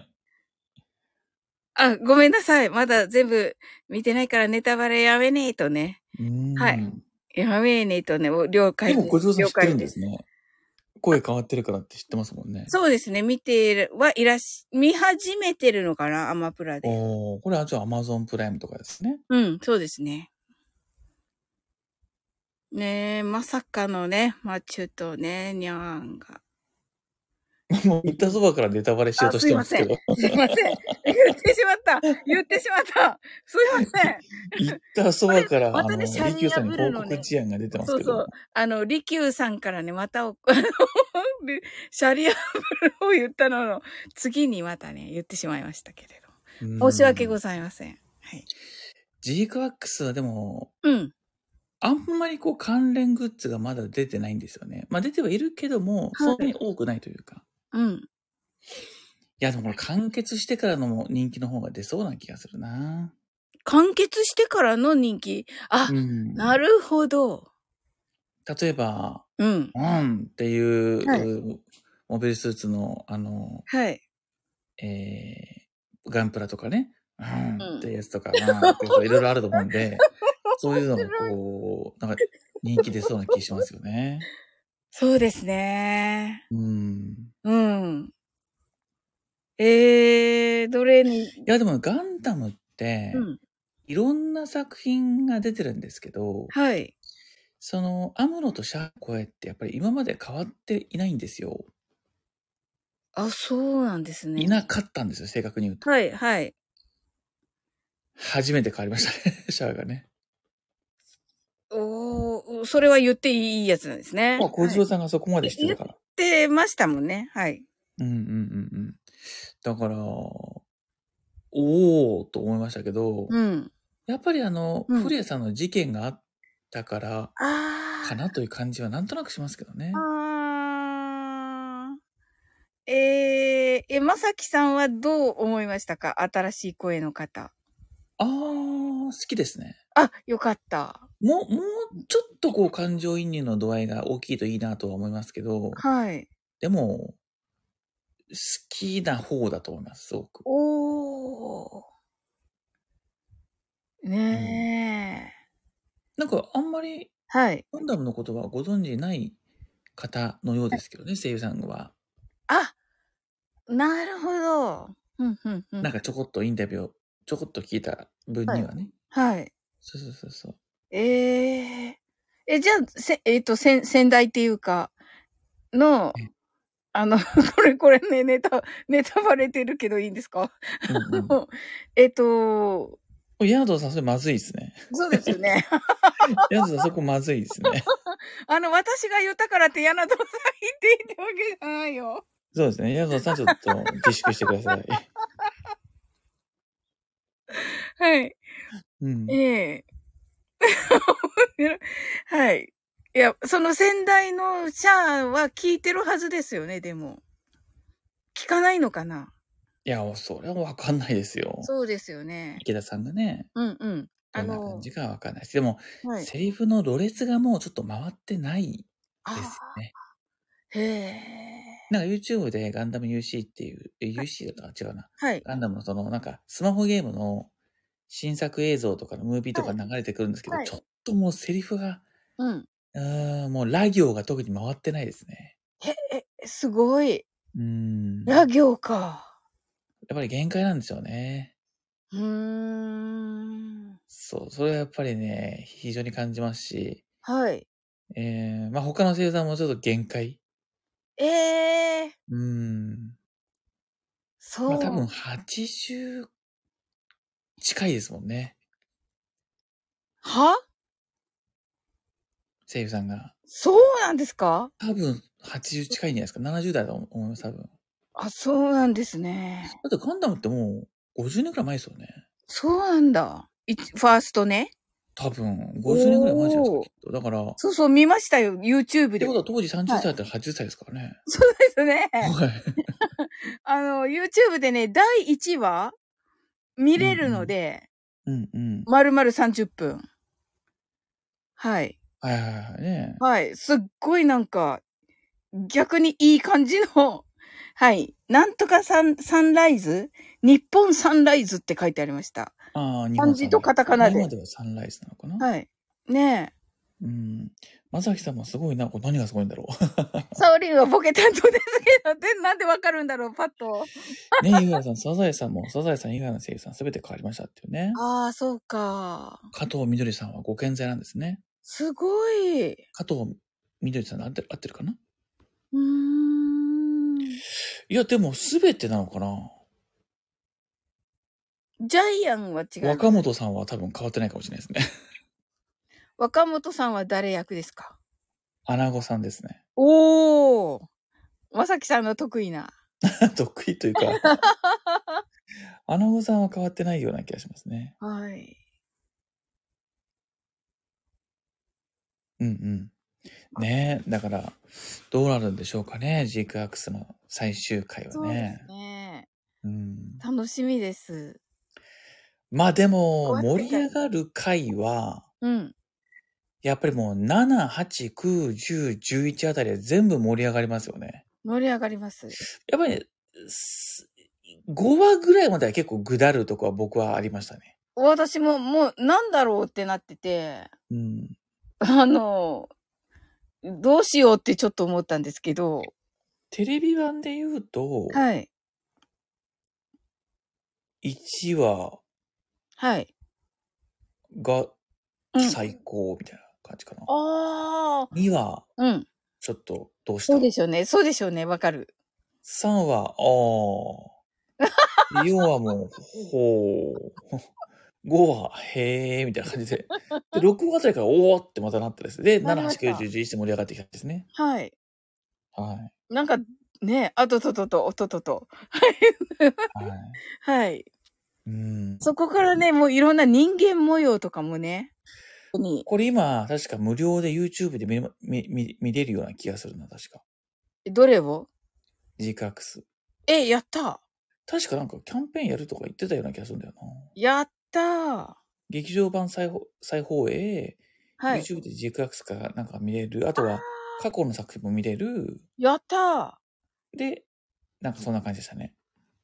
C: ごめんなさい。まだ全部見てないからネタバレやめねえとね。はい。やめねえとね、了解です。
B: でも小僧さん知ってるんですね。声変わってるからって知ってますもんね。
C: そうですね。見始めてるのかな、アマプラで。
B: これはアマゾンプライムとかですね。
C: そうですね。ねえ、まさかのね、マチュとね、ニャンが。
B: もう言ったそばからネタバレしようとしてますけど。
C: すいません。言ってしまった。すいません。
B: 言ったそばから、
C: またね、シャ
B: リキューさんに報
C: リアブルのね
B: 告事案が出てますけど。
C: そうそう。リキューさんからね、またシャリアブルを言ったのの、次にまたね、言ってしまいましたけれど。申し訳ございません。はい。
B: ジークワックスはでも、
C: うん。
B: あんまりこう関連グッズがまだ出てないんですよね。まあ出てはいるけども、そんなに多くないというか。
C: うん。
B: いやでもこれ完結してからの人気の方が出そうな気がするな。
C: 完結してからの人気。あ、なるほど。
B: 例えば、っていう、
C: はい、
B: モビルスーツの、
C: はい。
B: ガンプラとかね、っていうやつとか、っていろいろあると思うんで、そういうのがこう、なんか人気出そうな気しますよね。
C: そうですね。うん。どれに。
B: いやでもガンダムって、いろんな作品が出てるんですけど、
C: はい。
B: その、アムロとシャアの声ってやっぱり今まで変わっていないんですよ。
C: あ、そうなんですね。
B: いなかったんですよ、正確に言うと。
C: はい、はい。
B: 初めて変わりましたね、シャアがね。
C: それは言っていいやつなんですね。
B: まあ、小次郎さんがそこまでしてるから。
C: 言ってましたもんね。はい。
B: だから、おーと思いましたけど、やっぱりフレアさんの事件があったから、かなという感じはなんとなくしますけどね。
C: まさきさんはどう思いましたか？新しい声の方。
B: 好きですね。
C: あ、よかった。
B: もうちょっとこう感情移入の度合いが大きいといいなとは思いますけど、
C: はい。
B: でも、好きな方だと思います、すごく。
C: ねえ。
B: なんかあんまり、
C: はい。
B: ガンダムのことはご存知ない方のようですけどね、声優さんは。
C: あ、なるほど。
B: なんかちょこっとインタビューをちょこっと聞いた分にはね。
C: はい。
B: そう。
C: じゃあ、先代っていうか、の、これね、ネタバレてるけどいいんですか？
B: ヤドさん、それまずいですね。
C: そうですよね。
B: ヤドさん、そこまずいですね。
C: 私が言ったからってヤナドさん言っていいってわけじゃないよ。
B: そうですね。ヤドさん、ちょっと自粛してください。
C: はい。はい。いや、その先代のシャアは聞いてるはずですよね、でも。聞かないのかな？
B: いや、それはわかんないですよ。
C: そうですよね。
B: 池田さんがね。
C: どん
B: な感じかわかんないし。でも、
C: はい、
B: セリフのろれつがもうちょっと回ってないですね。
C: なんか
B: YouTube でガンダム UC っていう、UC だったら違うな。
C: はい。
B: ガンダムのなんかスマホゲームの新作映像とかのムービーとか流れてくるんですけど、ちょっともうセリフが、もうラ行が特に回ってないですね。
C: すごい。ラ行か。
B: やっぱり限界なんですよね。そう、それはやっぱりね、非常に感じますし。
C: はい。
B: まあ他の声優さんもちょっと限界。そう。まあ多分80近いですもんね。
C: は？
B: 声優さんが。
C: そうなんですか？
B: 多分80近いんじゃないですか。70代だと思います、多分。
C: あ、そうなんですね。
B: だってガンダムってもう50年くらい前ですよね。
C: そうなんだ。ファーストね。
B: 多分、50年くらい前じゃないですか、きっと。だから。
C: そう、見ましたよ、YouTube で。
B: ってことは当時30歳だったら80歳ですからね。
C: そうですね。
B: はい。
C: YouTube でね、第1話見れるので、丸々30分。はい。
B: ね。
C: はい。すっごいなんか、逆にいい感じの、はい。なんとかサンライズ？日本サンライズって書いてありました。
B: 日本サンライズ。
C: 漢字とカタカナで。
B: 今ではサンライズなのかな？
C: はい。ね
B: え。まさきさんもすごいな。これ何がすごいんだろう。
C: サオリンはボケ担当ですけど、なんでわかるんだろう、パッと。
B: ね、井川さん、サザエさん以外の声優さんすべて変わりましたっていうね。
C: ああ、そうか。
B: 加藤みどりさんはご健在なんですね。
C: すごい。
B: 加藤みどりさん合ってるかな？ いや、でもすべてなのかな。
C: ジャイアンは違う。
B: 若本さんは多分変わってないかもしれないですね。
C: 若本さんは誰役ですか？
B: アナゴさんですね。
C: おー。まさきさんの得意な。
B: 得意というか、アナゴさんは変わってないような気がしますね。
C: はい。
B: うんうん。ねえ、だから、どうなるんでしょうかね、ジークアックスの最終回はね。
C: そうですね。
B: うん。
C: 楽しみです。
B: まあでも、
C: 終わってから
B: 盛り上がる回は、
C: うん。
B: やっぱりもう7、8、9、10、11あたりは全部盛り上がりますよね。
C: 盛り上がります。
B: やっぱりね、5話ぐらいまでは結構ぐだるとこは僕はありましたね。
C: 私ももうなんだろうってなってて、
B: うん。
C: どうしようってちょっと思ったんですけど。
B: テレビ版で言うと、
C: はい。
B: 1話
C: はい。
B: が
C: うん。
B: 最高みたいな感じかな。
C: ああ。
B: 2話、
C: うん。
B: ちょっとどうした？
C: そうでしょうね。そうでしょうね。わかる。
B: 3話、4話も、ほう。5話、へーみたいな感じで。で、6話あたりから、おーってまたなったです。で、7、8、9、10、11で盛り上がってきたんですね。
C: はい。
B: はい。
C: なんか、ね、おととと。
B: はい。
C: はい。
B: うん。
C: そこからね、もういろんな人間模様とかもね。
B: これ今、確か無料で YouTube で見れるような気がするな、確か。
C: どれを？
B: ジークアックス。
C: やった。
B: 確かなんかキャンペーンやるとか言ってたような気がするんだよな。
C: やった。
B: 劇場版再放映、
C: はい。
B: YouTube でジークアックスからなんか見れる。あとは過去の作品も見れる。
C: やった。
B: で、なんかそんな感じでしたね。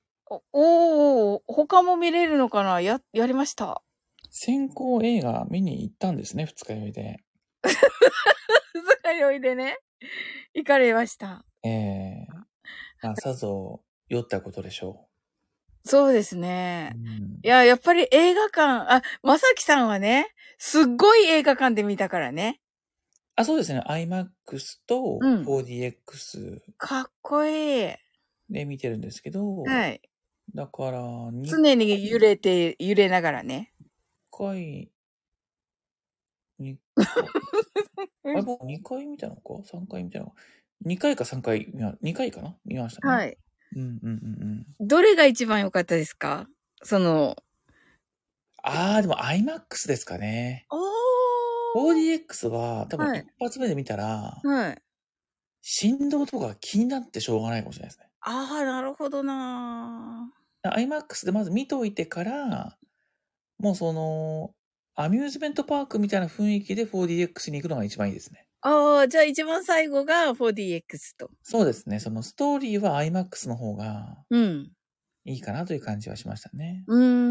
C: 他も見れるのかな？やりました。
B: 先行映画見に行ったんですね、二日酔いで。
C: 二日酔いでね、行かれました。
B: まあ、さぞ酔ったことでしょ
C: そうですね。
B: う。うん、
C: いや、やっぱり映画館、まさきさんはね、すっごい映画館で見たからね。
B: あ、そうですね。IMAX と 4DX
C: かっこいい。
B: で見てるんですけど、
C: はい。
B: だから、
C: 常に揺れながらね。
B: 2回、あれ、僕2回見たのか ?3 回見たのか ?2 回か3回、2回かな見ましたね。
C: はい。
B: うんうんうんうん。
C: どれが一番良かったですか？
B: でも IMAX ですかね。4DX は多分一発目で見たら、
C: はい。
B: 振動とか気になってしょうがないかもしれないですね。
C: なるほどな。
B: IMAX でまず見といてから、もうその、アミューズメントパークみたいな雰囲気で 4DX に行くのが一番いいですね。
C: じゃあ一番最後が 4DX と。
B: そうですね。そのストーリーは IMAX の方が、いいかなという感じはしましたね。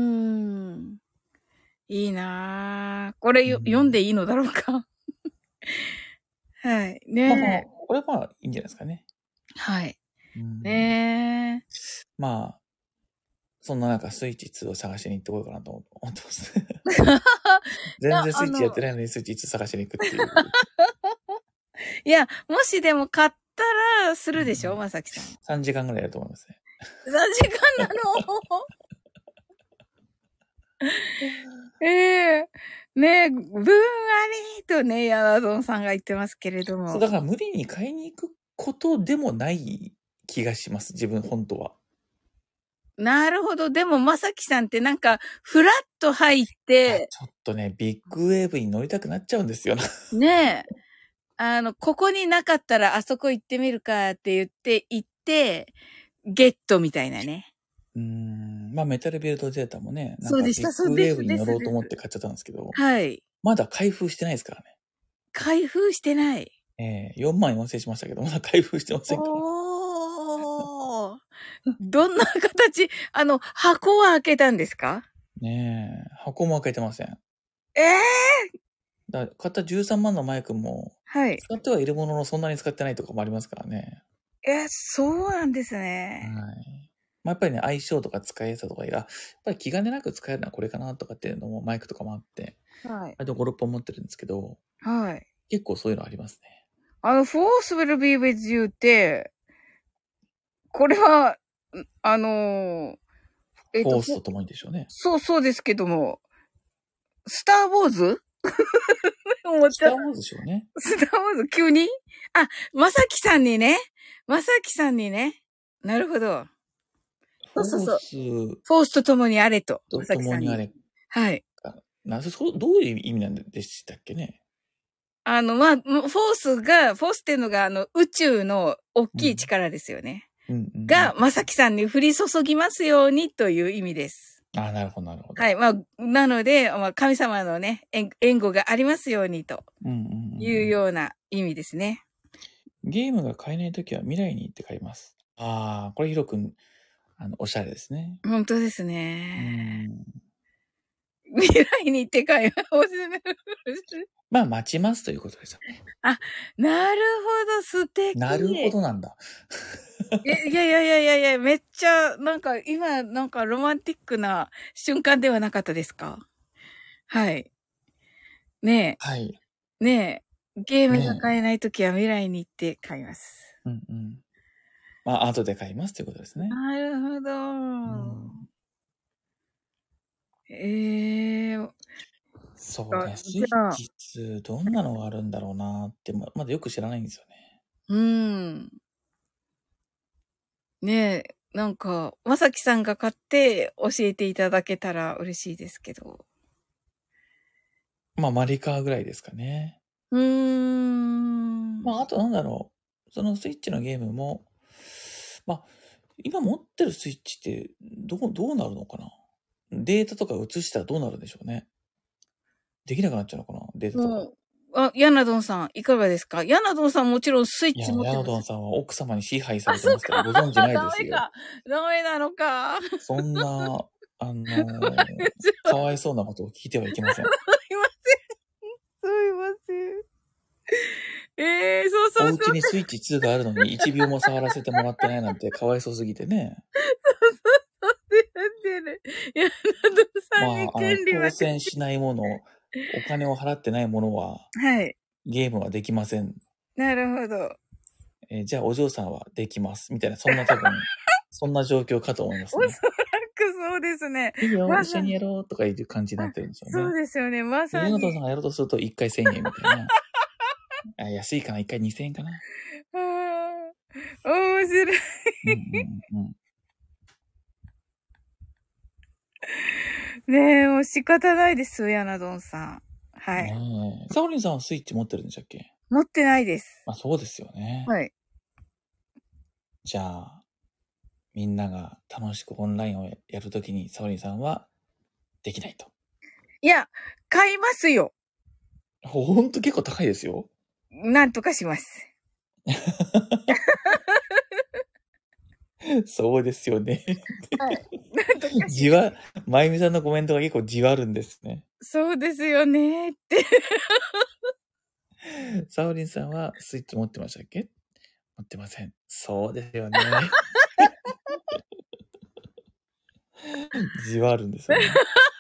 C: いいなぁ。これ読んでいいのだろうか。はい。ねえ。
B: これはいいんじゃないですかね。
C: はい。ねえ。
B: まあ、そんな中スイッチ2を探しに行ってこようかなと思ってます。全然スイッチやってないのにスイッチ2探しに行くっていう。
C: いや、もしでも買ったらするでしょ、まさきさん。
B: 3時間ぐらいやると思いますね。
C: 3時間なのねえ、ブーンアリーとね、ヤナゾンさんが言ってますけれども。
B: そう、だから無理に買いに行くことでもない気がします、自分、本当は。
C: なるほど。でも、まさきさんってなんか、フラッと入って。
B: ちょっとね、ビッグウェーブに乗りたくなっちゃうんですよ。
C: ねえ。ここになかったらあそこ行ってみるかって言って、行って、ゲットみたいなね。
B: まあ、メタルビルドゼータもね、
C: なんかビッ
B: グウェーブに乗ろうと思って買っちゃったんですけど、
C: はい。
B: まだ開封してないですからね。
C: 開封してない。
B: 4万4000しましたけど、まだ開封してませんから。
C: どんな形、箱は開けたんですか？
B: ねえ、箱も開けてません。買った13万のマイクも、はい。使ってはいるもののそんなに使ってないとかもありますからね。
C: そうなんですね。
B: はい。まあ、やっぱりね、相性とか使いやすさとかやっぱり気兼ねなく使えるのはこれかなとかっていうのもマイクとかもあって、はい。あと5、6本持ってるんですけど、はい。結構そういうのありますね。
C: Force will be with you って、 これは、
B: フォースとともにでしょうね。
C: そうですけども、スターウォーズ
B: スターウォーズでしょうね。
C: スターウォーズ急にまさきさんにね。なるほど。そう。フォースとともにあれと。
B: とともにあれ。
C: はい。
B: どういう意味なんでしたっけね。
C: フォースっていうのが、宇宙の大きい力ですよね。が、まさきさんに降り注ぎますようにという意味です。
B: なるほど。
C: はい。なので、神様のね、援護がありますようにというような意味ですね。
B: ゲームが買えないときは未来に行って買います。これヒロ君、おしゃれですね。
C: 本当ですね。未来に行って買います。
B: 待ちますということですよね。
C: なるほど、素敵。
B: なるほどなんだ。
C: いや、めっちゃ、今、ロマンティックな瞬間ではなかったですか？はい。ねえ。
B: はい。
C: ねえ。ゲームが買えないときは未来に行って買います。
B: 後で買いますということですね。
C: なるほど。
B: そうね。スイッチ2、どんなのがあるんだろうなって、まだよく知らないんですよね。
C: ねえ、まさきさんが買って教えていただけたら嬉しいですけど。
B: マリカーぐらいですかね。あとなんだろう。そのスイッチのゲームも、今持ってるスイッチってどうなるのかな。データとか移したらどうなるんでしょうね。できなくなっちゃうのかな、データとか。
C: ヤナドンさん、いかがですか？ヤナドンさんもちろんスイッチ持ってます。
B: ヤナドンさんは奥様に支配されてますからご存知ないですよ。
C: ダメなのか。
B: そんな、かわいそうなことを聞いてはいけません。
C: すいません。そう。
B: お家にスイッチ2があるのに1秒も触らせてもらってないなんてかわいそうすぎてね。
C: ヤナドンさんに権利は。
B: 当選しないもの、お金を払ってないものは、ゲームはできません。
C: なるほど。
B: じゃあお嬢さんはできます。みたいな、そんな状況かと思いますね。
C: おそらくそうですね。
B: いいよ、一緒にやろうとかいう感じになってるんですよね。
C: そうですよね、まさに。
B: ヤナドンさんがやろうとすると1回1000円みたいな。安いかな ?1 回2000円かな。
C: 面白い。ねえ、もう仕方ないですよ、ヤナドンさん。はい。
B: サオリンさんはスイッチ持ってるんでしたっけ？
C: 持ってないです。
B: そうですよね。
C: はい。
B: じゃあ、みんなが楽しくオンラインをやるときにサオリンさんはできないと。
C: いや、買いますよ。
B: ほんと結構高いですよ。
C: なんとかします。
B: そうですよね。
C: はい。なんとか
B: まゆみさんのコメントが結構じわるんですね。
C: そうですよねって。
B: サオリンさんはスイッチ持ってましたっけ？持ってません。そうですよね。じわるんですよ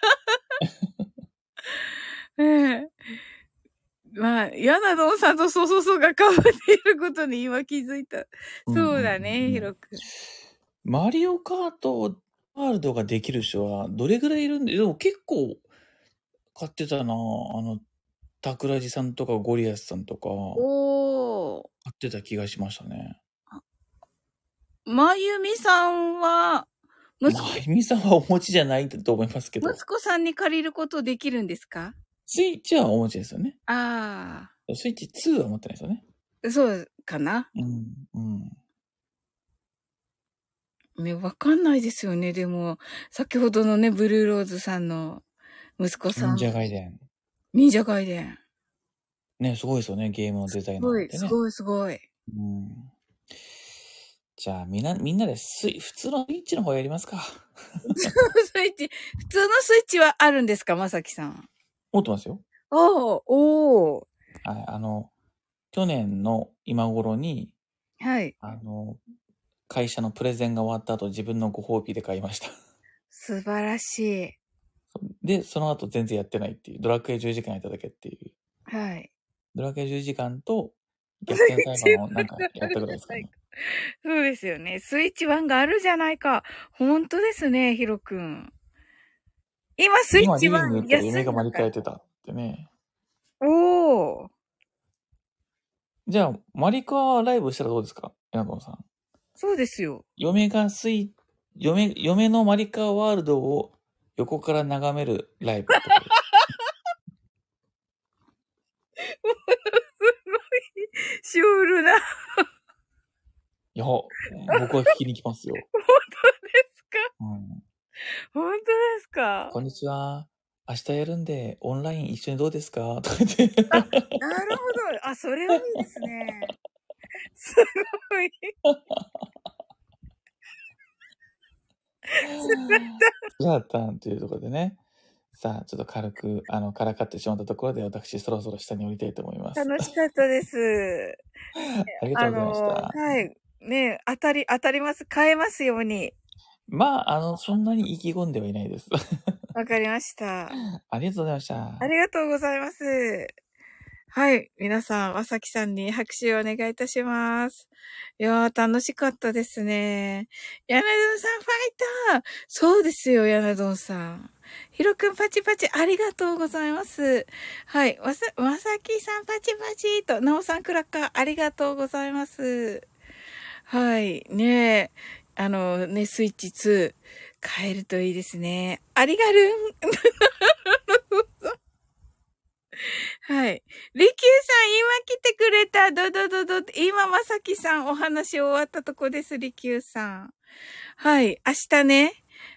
B: ね。
C: ヤナドンさんとそうが被っていることに今気づいた。そうだね、ヒロくん。
B: マリオカートワールドができる人はどれぐらいいるんで、でも結構買ってたな。タクラジさんとかゴリアスさんとか、買ってた気がしましたね。
C: まゆみさんは、
B: まゆみさんはお持ちじゃないと思いますけど。
C: 息子さんに借りることできるんですか？
B: スイッチはお持ちですよね。スイッチ2は持ってないですよね。
C: そうかな。ね、わかんないですよね。でも、先ほどのね、ブルーローズさんの息子さん。
B: 忍者ガイデン。
C: 忍者ガイデン。
B: ね、すごいですよね、ゲームのデザイナーってね。
C: すごい。
B: じゃあ、みんなで普通のスイッチの方やりますか。
C: 普通のスイッチはあるんですか、まさきさん。
B: 持ってますよ。
C: はい、
B: 去年の今頃に、
C: はい。
B: 会社のプレゼンが終わった後、自分のご褒美で買いました。
C: 素晴らしい。
B: で、その後全然やってないっていう、ドラクエ10時間やっただけっていう。
C: はい。
B: ドラクエ10時間と逆転裁判をやったぐらいですかね。
C: そうですよね。スイッチ1があるじゃないか。本当ですね、ヒロくん。今、スイッ
B: 今、
C: チ
B: リビング行
C: 1
B: ったら嫁
C: 安いのか。
B: が間に変えてたってね。
C: おー。
B: じゃあ、マリカライブしたらどうですかヤナトンさん。
C: そうですよ。
B: 嫁のマリカワールドを横から眺めるライブとか。
C: すごい、シュールな。
B: いや、僕は聞きに来ますよ。
C: 本当ですか？
B: うん、
C: 本当ですか？
B: こんにちは。明日やるんで、オンライン一緒にどうですかとか言って。
C: あ、なるほど。あ、それはいいですね。すごい。
B: スラタンというところでね。さあ、ちょっと軽く、からかってしまったところで、私、そろそろ下に降りたいと思います。
C: 楽しかったです。
B: ありがとうございました。
C: はい。ね、当たります。変えますように。
B: まあ、そんなに意気込んではいないです。
C: わかりました。
B: ありがとうございました。
C: ありがとうございます。はい。皆さん、まさきさんに拍手をお願いいたします。いやー、楽しかったですね。ヤナドンさん、ファイター。そうですよ、ヤナドンさん。ヒロくんパチパチありがとうございます。はい。まさきさんパチパチと、なおさんクラッカーありがとうございます。はい。ねえ。ね、スイッチ2変えるといいですね。ありがるん。はい。りきゅうさん、今来てくれた。今、まさきさん、お話終わったとこです、りきゅうさん。はい。明日ね、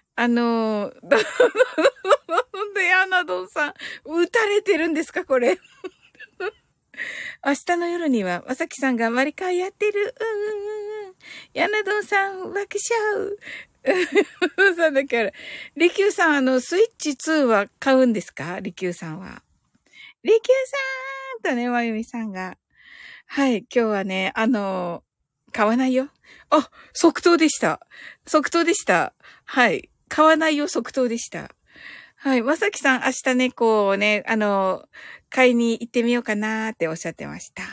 C: ヤナドンさん、撃たれてるんですか、これ。明日の夜には、まさきさんがマリカーやってる。ヤナドンさん、爆笑。さんだから、りきゅうさん、スイッチ2は買うんですか？りきゅうさんは。りきゅうさんとね、まゆみさんが。はい、今日はね、買わないよ。あ、即答でした。即答でした。はい。買わないよ、即答でした。はい。まさきさん、明日ね、こうね、買いに行ってみようかなーっておっしゃってました。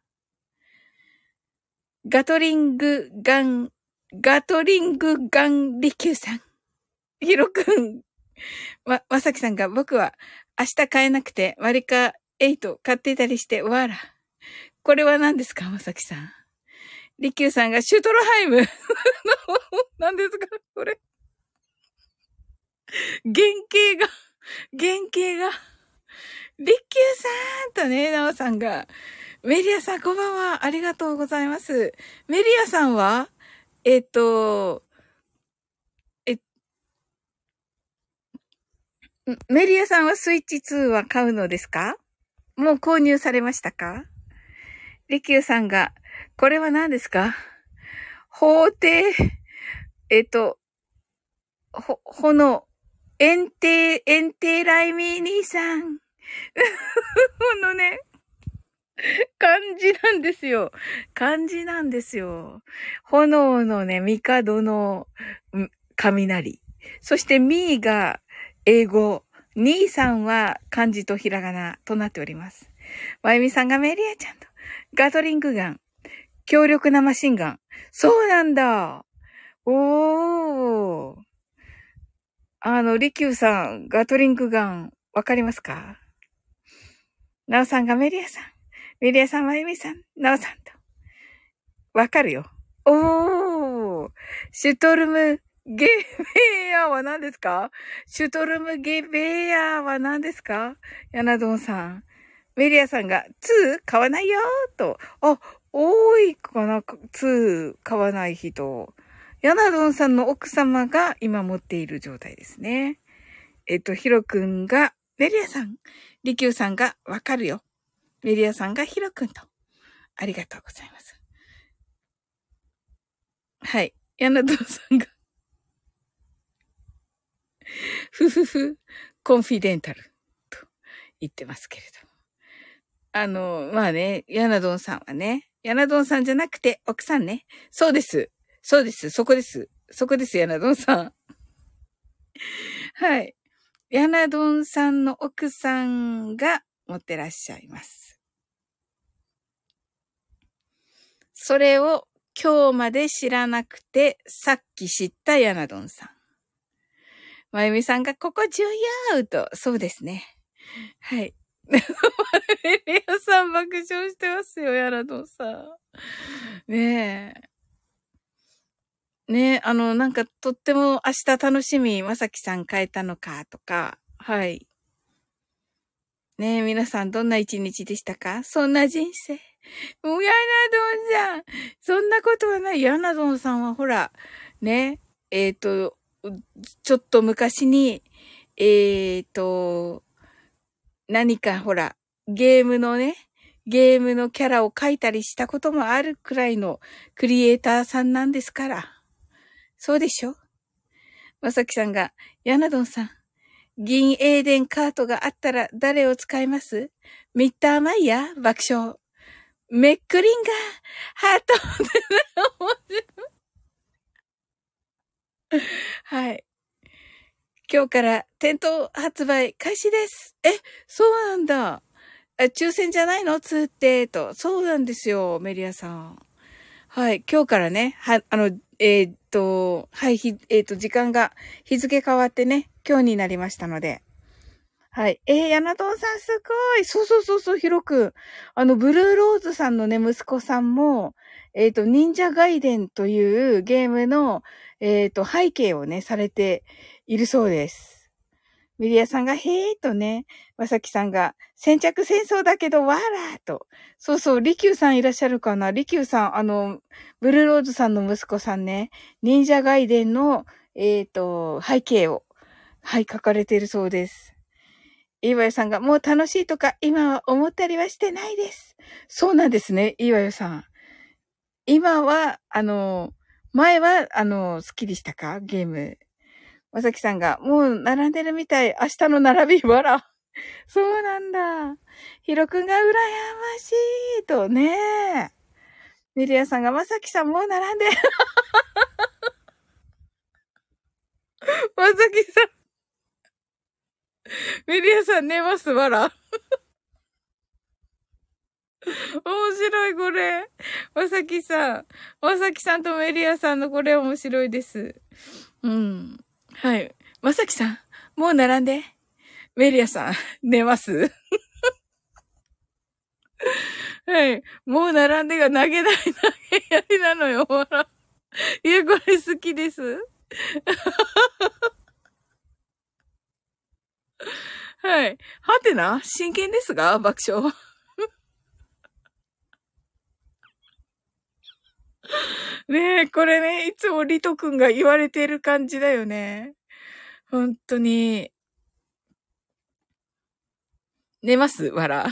C: ガトリングガンリキューさん。ヒロくん。まさきさんが、僕は明日買えなくて、マリカ8買ってたりして、わら。これは何ですか、まさきさん。リキューさんが、シュトロハイム。何ですか、これ。原型が。リキューさんとね、ナオさんが、メリアさん、こんばんは。ありがとうございます。メリアさんは、メリアさんはスイッチ2は買うのですか？もう購入されましたか？リキューさんが、これは何ですか？法廷、炎、エンテライミー兄さん。このね、漢字なんですよ。漢字なんですよ。炎のね、帝の雷。そしてミーが英語。兄さんは漢字とひらがなとなっております。まゆみさんがメリアちゃんと。ガトリングガン。強力なマシンガン。そうなんだ。おー。リキューさん、ガトリングガン、わかりますか？ナオさんがメリアさん。メリアさん、まゆみさん、ナオさんと。わかるよ。おー。シュトルムゲベアは何ですか？シュトルムゲベアは何ですか？ヤナドンさん。メリアさんが、2買わないよーと。あ、多いかな ?2 買わない人。ヤナドンさんの奥様が今持っている状態ですね。ヒロくんが、メリアさん。リキューさんが、わかるよ。メリアさんがヒロくんと。ありがとうございます。はい。ヤナドンさんが、ふふふ、コンフィデンタルと言ってますけれど。まあね、ヤナドンさんはね、ヤナドンさんじゃなくて奥さんね。そうです。そうです。そこです。そこです、ヤナドンさん。はい。ヤナドンさんの奥さんが持ってらっしゃいます。それを今日まで知らなくて、さっき知ったヤナドンさん。まゆみさんがここ重要と、そうですね。はい。メリアさん爆笑してますよ、ヤナドンさん。ねえ。ねえ、なんかとっても明日楽しみ、まさきさん変えたのかとか、はい。ねえ、皆さんどんな一日でしたか？そんな人生。もうヤナドンさん、そんなことはない。ヤナドンさんはほら、ね、ちょっと昔に、何かほら、ゲームのキャラを描いたりしたこともあるくらいのクリエイターさんなんですから。そうでしょ？まさきさんが、ヤナドンさん、銀エーデンカートがあったら誰を使います？ミッターマイヤー爆笑。メックリンガーハートはい。今日から店頭発売開始です。そうなんだ。抽選じゃないの？つってと。そうなんですよ、メリアさん。はい。今日からね、はい、時間が日付変わってね、今日になりましたので。はい。ヤナトンさんすごい。そう、ヒロくん。ブルーローズさんのね、息子さんも、忍者ガイデンというゲームの、背景をね、されているそうです。ミリアさんが、へーとね、まさきさんが、先着戦争だけど、わらーと。そう、リキューさんいらっしゃるかな？リキューさん、ブルーローズさんの息子さんね、忍者ガイデンの、背景を、はい、書かれているそうです。いわよさんが、もう楽しいとか、今は思ったりはしてないです。そうなんですね、いわよさん。今は、前は、好きでしたか？ゲーム。まさきさんが、もう並んでるみたい。明日の並び、わら。そうなんだ。ひろくんが羨ましいとね。ミリアさんが、まさきさんもう並んで。まさきさん。ミリアさん寝ます、わら。面白い、これ。まさきさんとメリアさんのこれ面白いです。うん。はい。まさきさん、もう並んで。メリアさん、寝ますはい。もう並んでが投げない、投げやりなのよ、ほら。いや、これ好きです。はい。はてな真剣ですが爆笑。ねえ、これね、いつもリトくんが言われてる感じだよね。本当に。寝ますわら。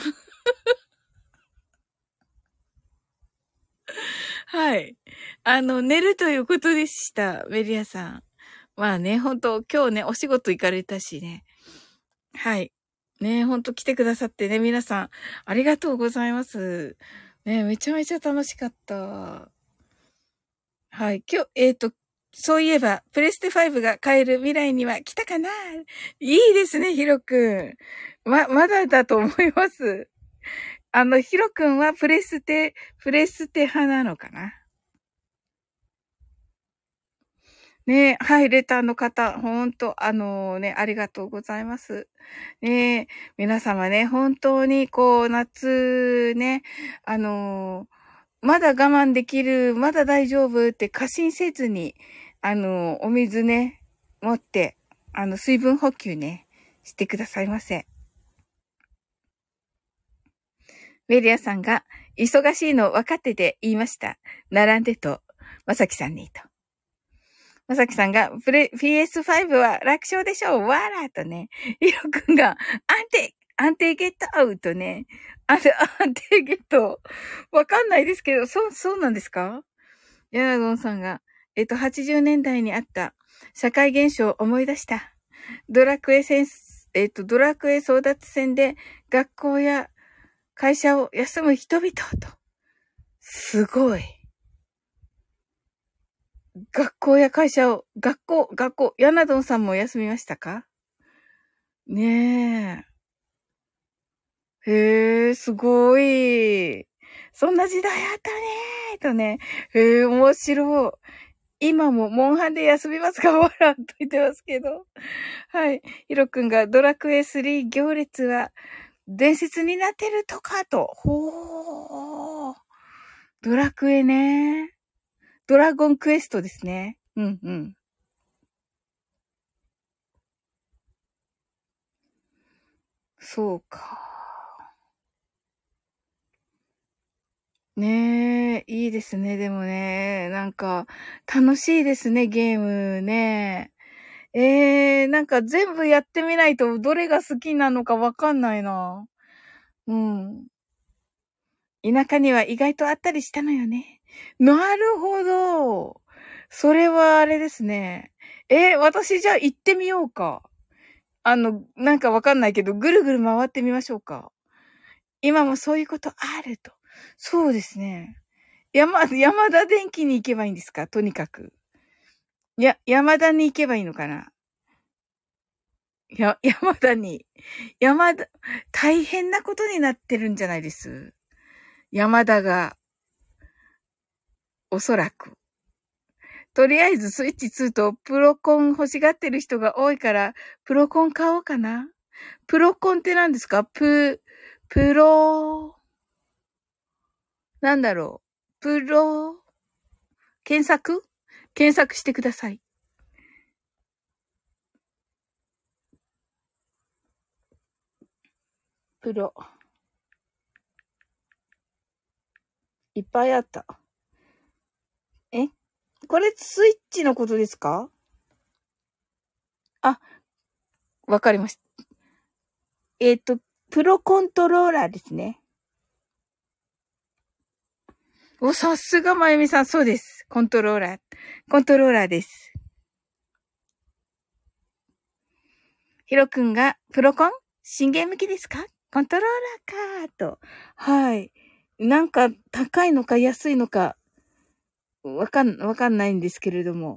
C: はい。寝るということでした、メリアさん。まあね、本当今日ね、お仕事行かれたしね。はい。ね、本当来てくださってね、皆さん、ありがとうございます。ね、めちゃめちゃ楽しかった。はい。今日、そういえば、プレステ5が買える未来には来たかな？いいですね、ヒロくん。まだだと思います。ヒロくんはプレステ派なのかな？ねはい、レターの方、ほんと、ありがとうございます。ね皆様ね、本当に、夏ね、まだ我慢できる、まだ大丈夫って過信せずに、お水ね、持って、水分補給ね、してくださいませ。メリアさんが、忙しいの分かってて言いました。並んでと、まさきさんにと。まさきさんが、PS5 は楽勝でしょうわらとね。ヒロくんが、安定ゲットアウトね。安定ゲット。わかんないですけど、そうなんですか？ヤナゴンさんが、80年代にあった社会現象を思い出した。ドラクエ争奪戦で学校や会社を休む人々と。すごい。学校や会社を、ヤナドンさんも休みましたか？ねえ。へえ、すごい。 そんな時代あったねーとね。面白い。今もモンハンで休みますか笑っと言ってますけど。はい。ヒロ君がドラクエ3行列は伝説になってるとかと。ほー。ドラクエね。ドラゴンクエストですね。うんうん。そうか。ねえ、いいですね。でもね、なんか、楽しいですね、ゲームね。なんか全部やってみないと、どれが好きなのかわかんないな。うん。田舎には意外とあったりしたのよね。なるほど。それはあれですね。私じゃあ行ってみようか。なんかわかんないけど、ぐるぐる回ってみましょうか。今もそういうことあると。そうですね。山田電機に行けばいいんですか？とにかく。山田に行けばいいのかな？山田、大変なことになってるんじゃないです。山田が、おそらく。とりあえずスイッチ2とプロコン欲しがってる人が多いから、プロコン買おうかな。プロコンって何ですか？なんだろう。検索してください。いっぱいあった。これスイッチのことですか？あ、わかりました。プロコントローラーですね。さすがまゆみさん、そうです。コントローラーです。ヒロくんが、プロコン新ゲーム機ですか？コントローラーかと。はい。なんか、高いのか安いのか、わかんないんですけれども。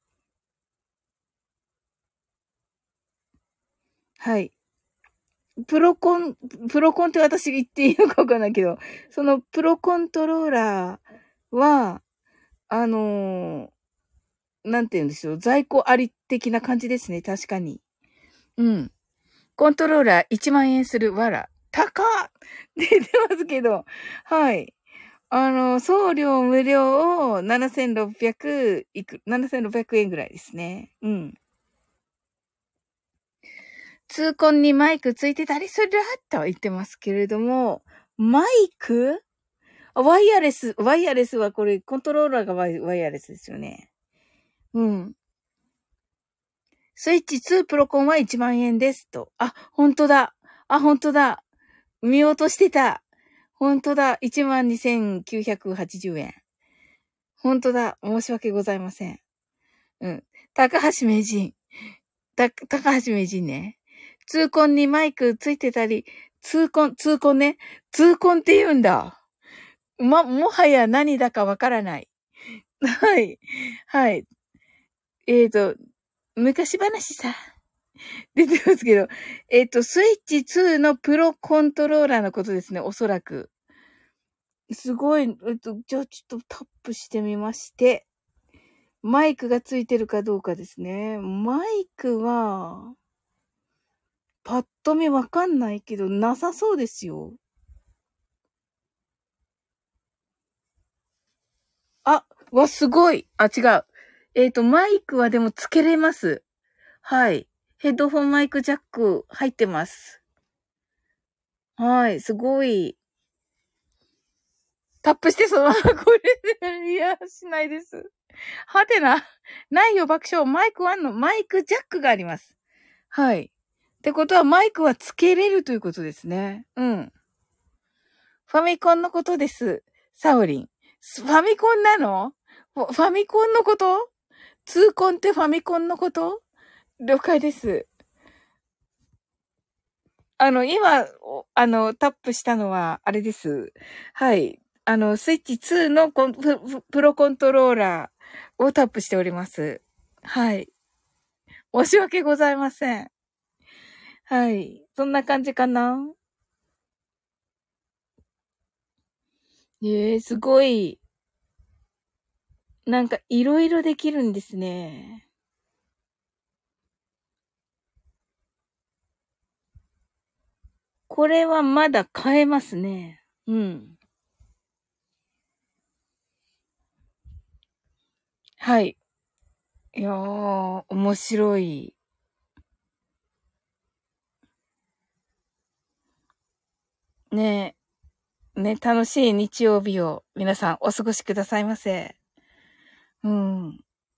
C: はい。プロコンって私言っていいのかわかんないけど、そのプロコントローラーは、なんて言うんでしょう。在庫あり的な感じですね。確かに。うん。コントローラー1万円するわら。高っ出てますけど。はい。送料無料を7600円ぐらいですね。うん。痛恨にマイクついてたりすると言ってますけれども、マイク？ワイヤレスはこれ、コントローラーがワイヤレスですよね。うん。スイッチ2プロコンは1万円ですと。本当だ。見落としてた。本当だ。12,980円。本当だ。申し訳ございません。うん。高橋名人ね。痛恨にマイクついてたり、痛恨ね。痛恨って言うんだ。もはや何だかわからない。はい。はい。昔話さ。出てますけど、スイッチ2のプロコントローラーのことですね、おそらく。すごい、じゃあちょっとタップしてみまして、マイクがついてるかどうかですね。マイクは、パッと見わかんないけど、なさそうですよ。すごい。違う。マイクはでもつけれます。はい。ヘッドフォンマイクジャック入ってます。はい、すごい。タップしてそのままこれで、いや、しないです。はてな。ないよ、爆笑。マイク1のマイクジャックがあります。はい。ってことは、マイクはつけれるということですね。うん。ファミコンのことです。サオリン。ファミコンなの？ファミコンのこと？痛恨ってファミコンのこと？了解です。今、タップしたのは、あれです。はい。スイッチ2のプロコントローラーをタップしております。はい。申し訳ございません。はい。そんな感じかな。 すごい。なんかいろいろできるんですね。これはまだ買えますね。うん。はい。いやー、面白い。ねえ、ね、楽しい日曜日を皆さんお過ごしくださいませ。うん。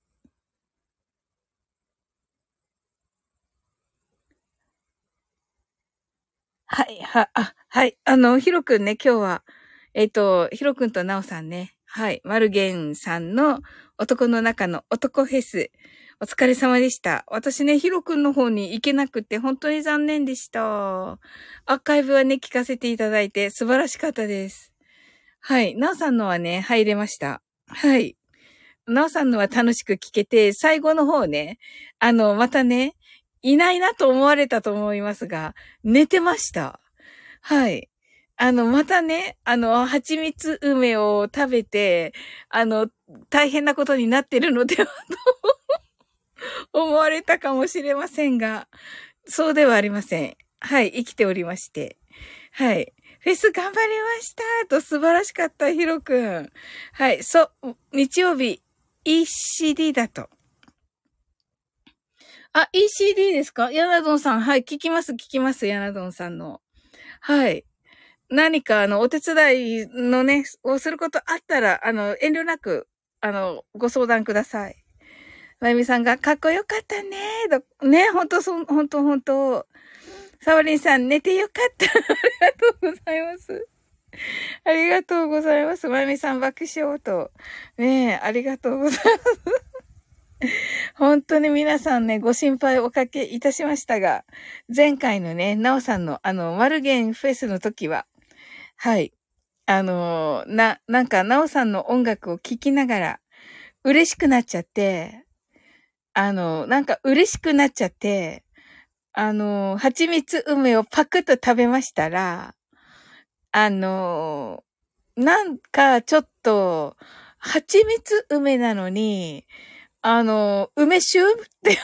C: はい、はい。ヒロくんね、今日は、ヒロくんとナオさんね、はい、マルゲンさんの男の中の男フェス、お疲れ様でした。私ね、ヒロくんの方に行けなくて本当に残念でした。アーカイブはね、聞かせていただいて素晴らしかったです。はい、ナオさんのはね、入れました。はい。ナオさんのは楽しく聞けて、最後の方ね、またね、いないなと思われたと思いますが、寝てました。はい。またね、蜂蜜梅を食べて、大変なことになってるのではと思われたかもしれませんが、そうではありません。はい、生きておりまして。はい。フェス頑張りましたと素晴らしかった、ヒロくん。はい、日曜日、ECD だと。あ、ECD ですか？ヤナドンさん。はい、聞きます、ヤナドンさんの。はい。何か、お手伝いのね、をすることあったら、遠慮なく、ご相談ください。まゆみさんが、かっこよかったねね、ほんと、ほんと。サワリンさん、寝てよかった。ありがとうございます。ありがとうございます。まゆみさん、爆笑と。ねえ、ありがとうございます。本当に皆さんね、ご心配おかけいたしましたが、前回のね、なおさんのマルゲンフェスの時は、はい。なんか、なおさんの音楽を聴きながら、嬉しくなっちゃって、なんか嬉しくなっちゃって、蜂蜜梅をパクッと食べましたら、なんかちょっと、蜂蜜梅なのに、梅酒って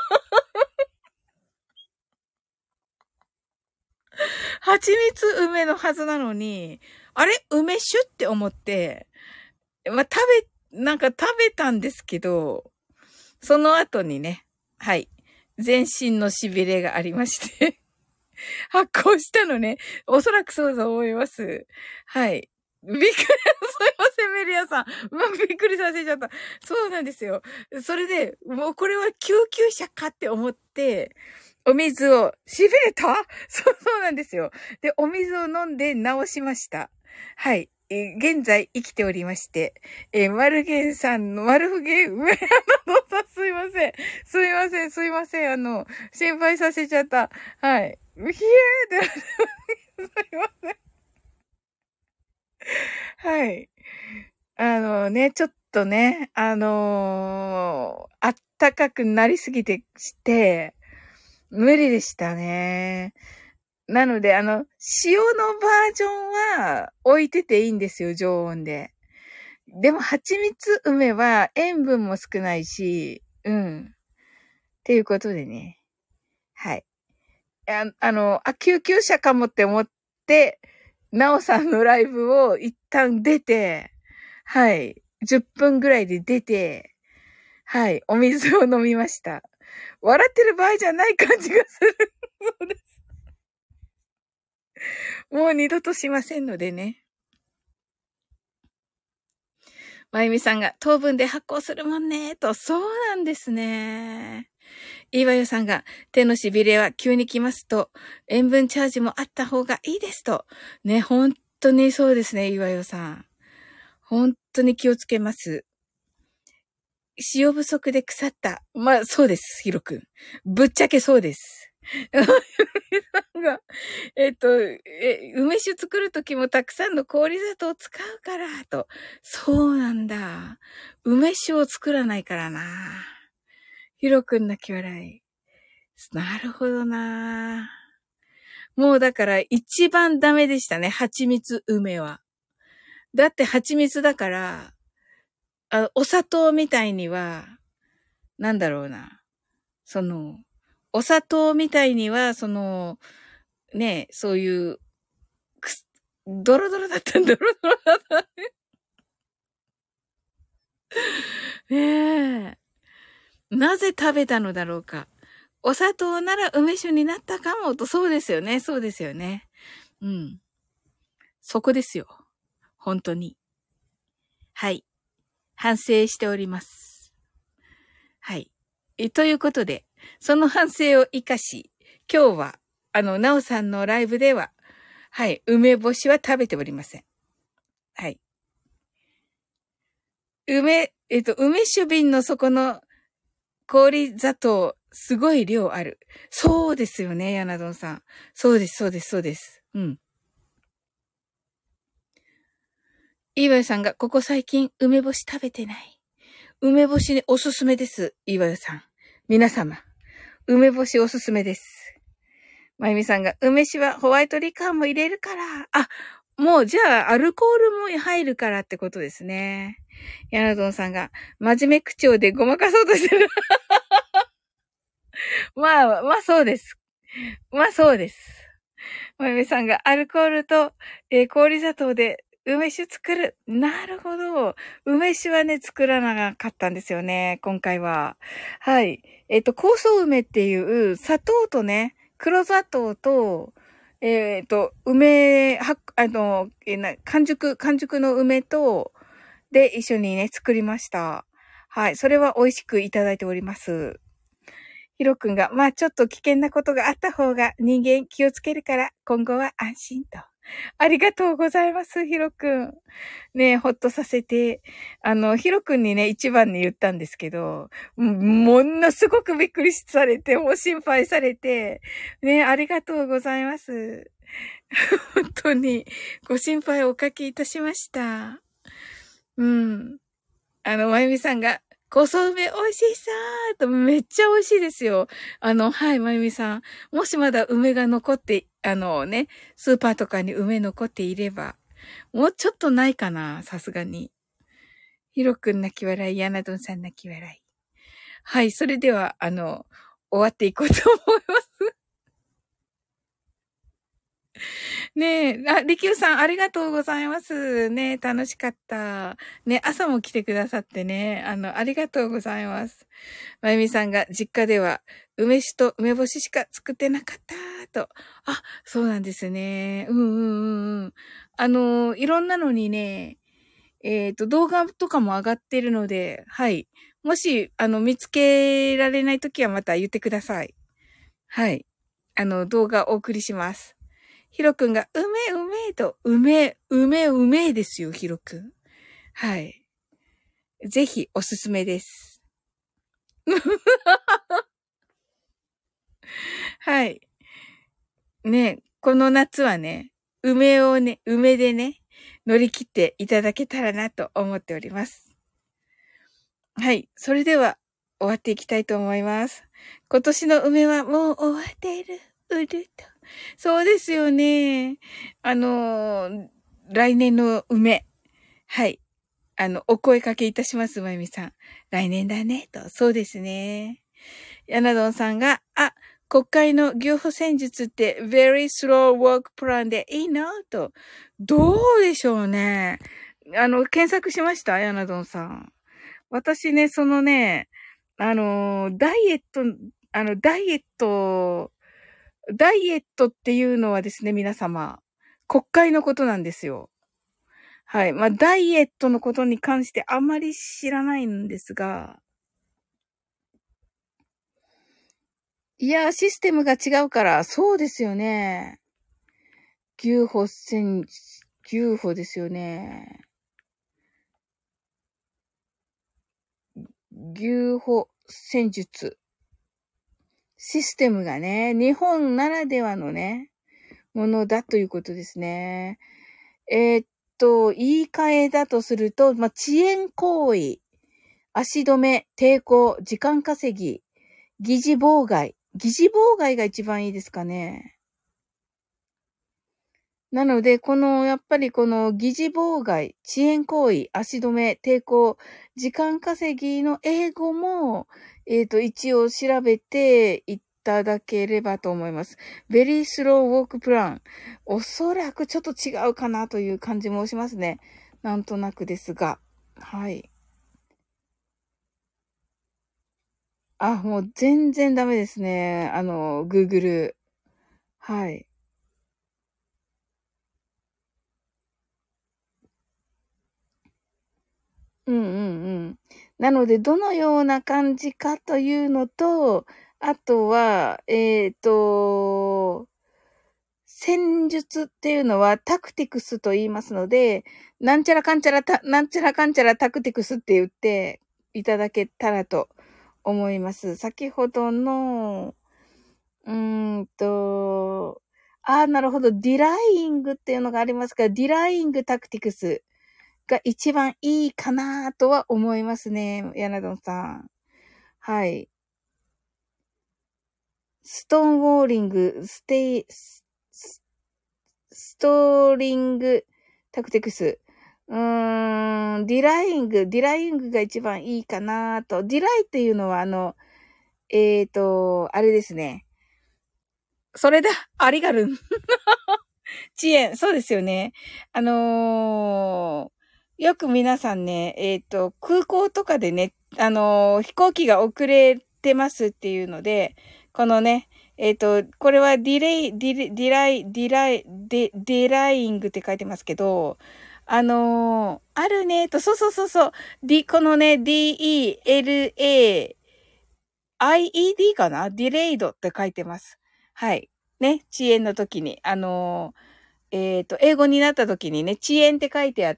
C: 蜂蜜梅のはずなのに、あれ梅酒って思って、まあ、なんか食べたんですけど、その後にね、はい、全身の痺れがありまして発行したのね。おそらくそうだと思います。はい。びっくり、すいません、メリアさん。びっくりさせちゃった。そうなんですよ。それで、もうこれは救急車かって思って、お水を、痺れたそうなんですよ。で、お水を飲んで治しました。はい。現在生きておりまして、マルゲンさんの、マルフゲン、上山のさんすいません。すいません。心配させちゃった。はい。ひえーって、すいません。はい。ちょっとね、あったかくなりすぎてして、無理でしたね。なので、塩のバージョンは置いてていいんですよ、常温で。でも、蜂蜜梅は塩分も少ないし、うん。っていうことでね。はい。救急車かもって思って、なおさんのライブを一旦出て、はい。10分ぐらいで出て、はい。お水を飲みました。笑ってる場合じゃない感じがする。そうです。もう二度としませんのでね。まゆみさんが糖分で発酵するもんね、と。そうなんですね。いわよさんが手のしびれは急に来ますと、塩分チャージもあった方がいいですと。ね、本当にそうですね、いわよさん。本当に気をつけます。塩不足で腐った。まあ、そうです、ヒロ君。ぶっちゃけそうです。が梅酒作るときもたくさんの氷砂糖を使うから、と。そうなんだ。梅酒を作らないからな。ヒロ君泣き笑い。なるほどな。もうだから一番ダメでしたね。蜂蜜梅は。 だって蜂蜜だから、お砂糖みたいには、なんだろうな。お砂糖みたいには、ね、そういう、ドロドロだった。ドロドロだった。ねえ。なぜ食べたのだろうか。お砂糖なら梅酒になったかもと、そうですよね。そうですよね。うん。そこですよ。本当に。はい。反省しております。はい。ということで、その反省を活かし、今日は、なおさんのライブでは、はい、梅干しは食べておりません。はい。梅酒瓶の底の氷砂糖、すごい量ある。そうですよね、ヤナドンさん。そうです、そうです、そうです。うん。イーバヨさんが、ここ最近梅干し食べてない。梅干しにおすすめです、イーバヨさん。皆様、梅干しおすすめです。まゆみさんが、梅酒はホワイトリカーも入れるから。あ、もうじゃあ、アルコールも入るからってことですね。ヤナドンさんが、真面目口調でごまかそうとしてる。まあ、そうです。まあ、そうです。まゆみさんが、アルコールと、氷砂糖で梅酒作る。なるほど。梅酒はね、作らなかったんですよね、今回は。はい。酵素梅っていう砂糖とね、黒砂糖と、梅、完熟の梅と、で、一緒にね、作りました。はい。それは美味しくいただいております。ヒロ君が、まあちょっと危険なことがあった方が人間気をつけるから今後は安心と。ありがとうございます、ヒロ君。ねえ、ほっとさせて。ヒロ君にね、一番に言ったんですけど、ものすごくびっくりされて、もう心配されて、ねえ、ありがとうございます。本当に、ご心配をおかけいたしました。うん。まゆみさんが、こそ梅美味しいさーと、めっちゃ美味しいですよ。はい、まゆみさん。もしまだ梅が残って、スーパーとかに梅残っていれば、もうちょっとないかな、さすがに。ひろくん泣き笑い、ヤナドンさん泣き笑い。はい、それでは、終わっていこうと思います。ねえ、りきゅうさんありがとうございます。ねえ、楽しかった。ね、朝も来てくださってね、ありがとうございます。まゆみさんが実家では梅酒と梅干ししか作ってなかったと。あ、そうなんですね。いろんなのにね、動画とかも上がってるので、はい。もし、見つけられないときはまた言ってください。はい。動画お送りします。ヒロくんが、と、ですよ、ヒロくん。はい。ぜひ、おすすめです。はい。ね、この夏はね、梅でね、乗り切っていただけたらなと思っております。はい。それでは、終わっていきたいと思います。今年の梅はもう終わっている。と。そうですよね。来年の梅。はい。お声かけいたします、まゆみさん。来年だね、と。そうですね。ヤナドンさんが、国会の牛歩戦術って very slow work plan でいいのと。どうでしょうね。検索しました、ヤナドンさん。私ね、ダイエットっていうのはですね、皆様、国会のことなんですよ。はい。まあ、ダイエットのことに関してあんまり知らないんですが、いや、システムが違うから、そうですよね。牛歩ですよね。牛歩戦術。システムがね、日本ならではのね、ものだということですね。言い換えだとすると、まあ、遅延行為、足止め、抵抗、時間稼ぎ、疑似妨害。疑似妨害が一番いいですかね。 なので、やっぱり疑似妨害、遅延行為、足止め、抵抗、時間稼ぎの英語も、一応調べていただければと思います。Very slow walk plan。おそらくちょっと違うかなという感じもしますね。なんとなくですが。はい。あ、もう全然ダメですね。Google。はい。うんうんうん。なので、どのような感じかというのと、あとは、戦術っていうのはタクティクスと言いますので、なんちゃらかんちゃらなんちゃらかんちゃらタクティクスって言っていただけたらと思います。先ほどの、なるほど。ディライングっていうのがありますから、ディライングタクティクスが一番いいかなとは思いますね。ヤナドンさん。はい。ストーンウォーリング、ストーリングタクティクス。ディライングが一番いいかなと。ディライっていうのはあれですね。それだ。ありがるん。遅延。そうですよね。よく皆さんね、空港とかでね、飛行機が遅れてますっていうので、このね、これはディライングって書いてますけど、あるね、そう。このね、DELAIED かなディレイドって書いてます。はい。ね、遅延の時に。英語になった時にね、遅延って書いてあって、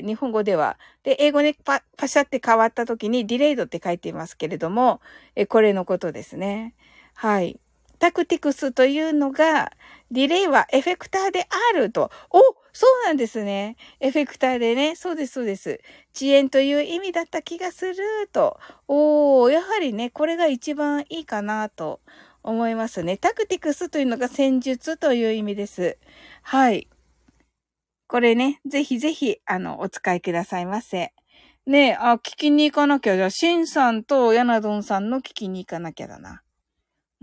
C: 日本語では。で、英語にパシャって変わった時にディレイドって書いていますけれども、これのことですね。はい。タクティクスというのが、ディレイはエフェクターであると。そうなんですね。エフェクターでね。そうです。遅延という意味だった気がすると。やはりね、これが一番いいかなと思いますね。タクティクスというのが戦術という意味です。はい。これね、ぜひぜひ、お使いくださいませ。ねえ、聞きに行かなきゃ。じゃあ、シンさんとヤナドンさんの聞きに行かなきゃだな。うん。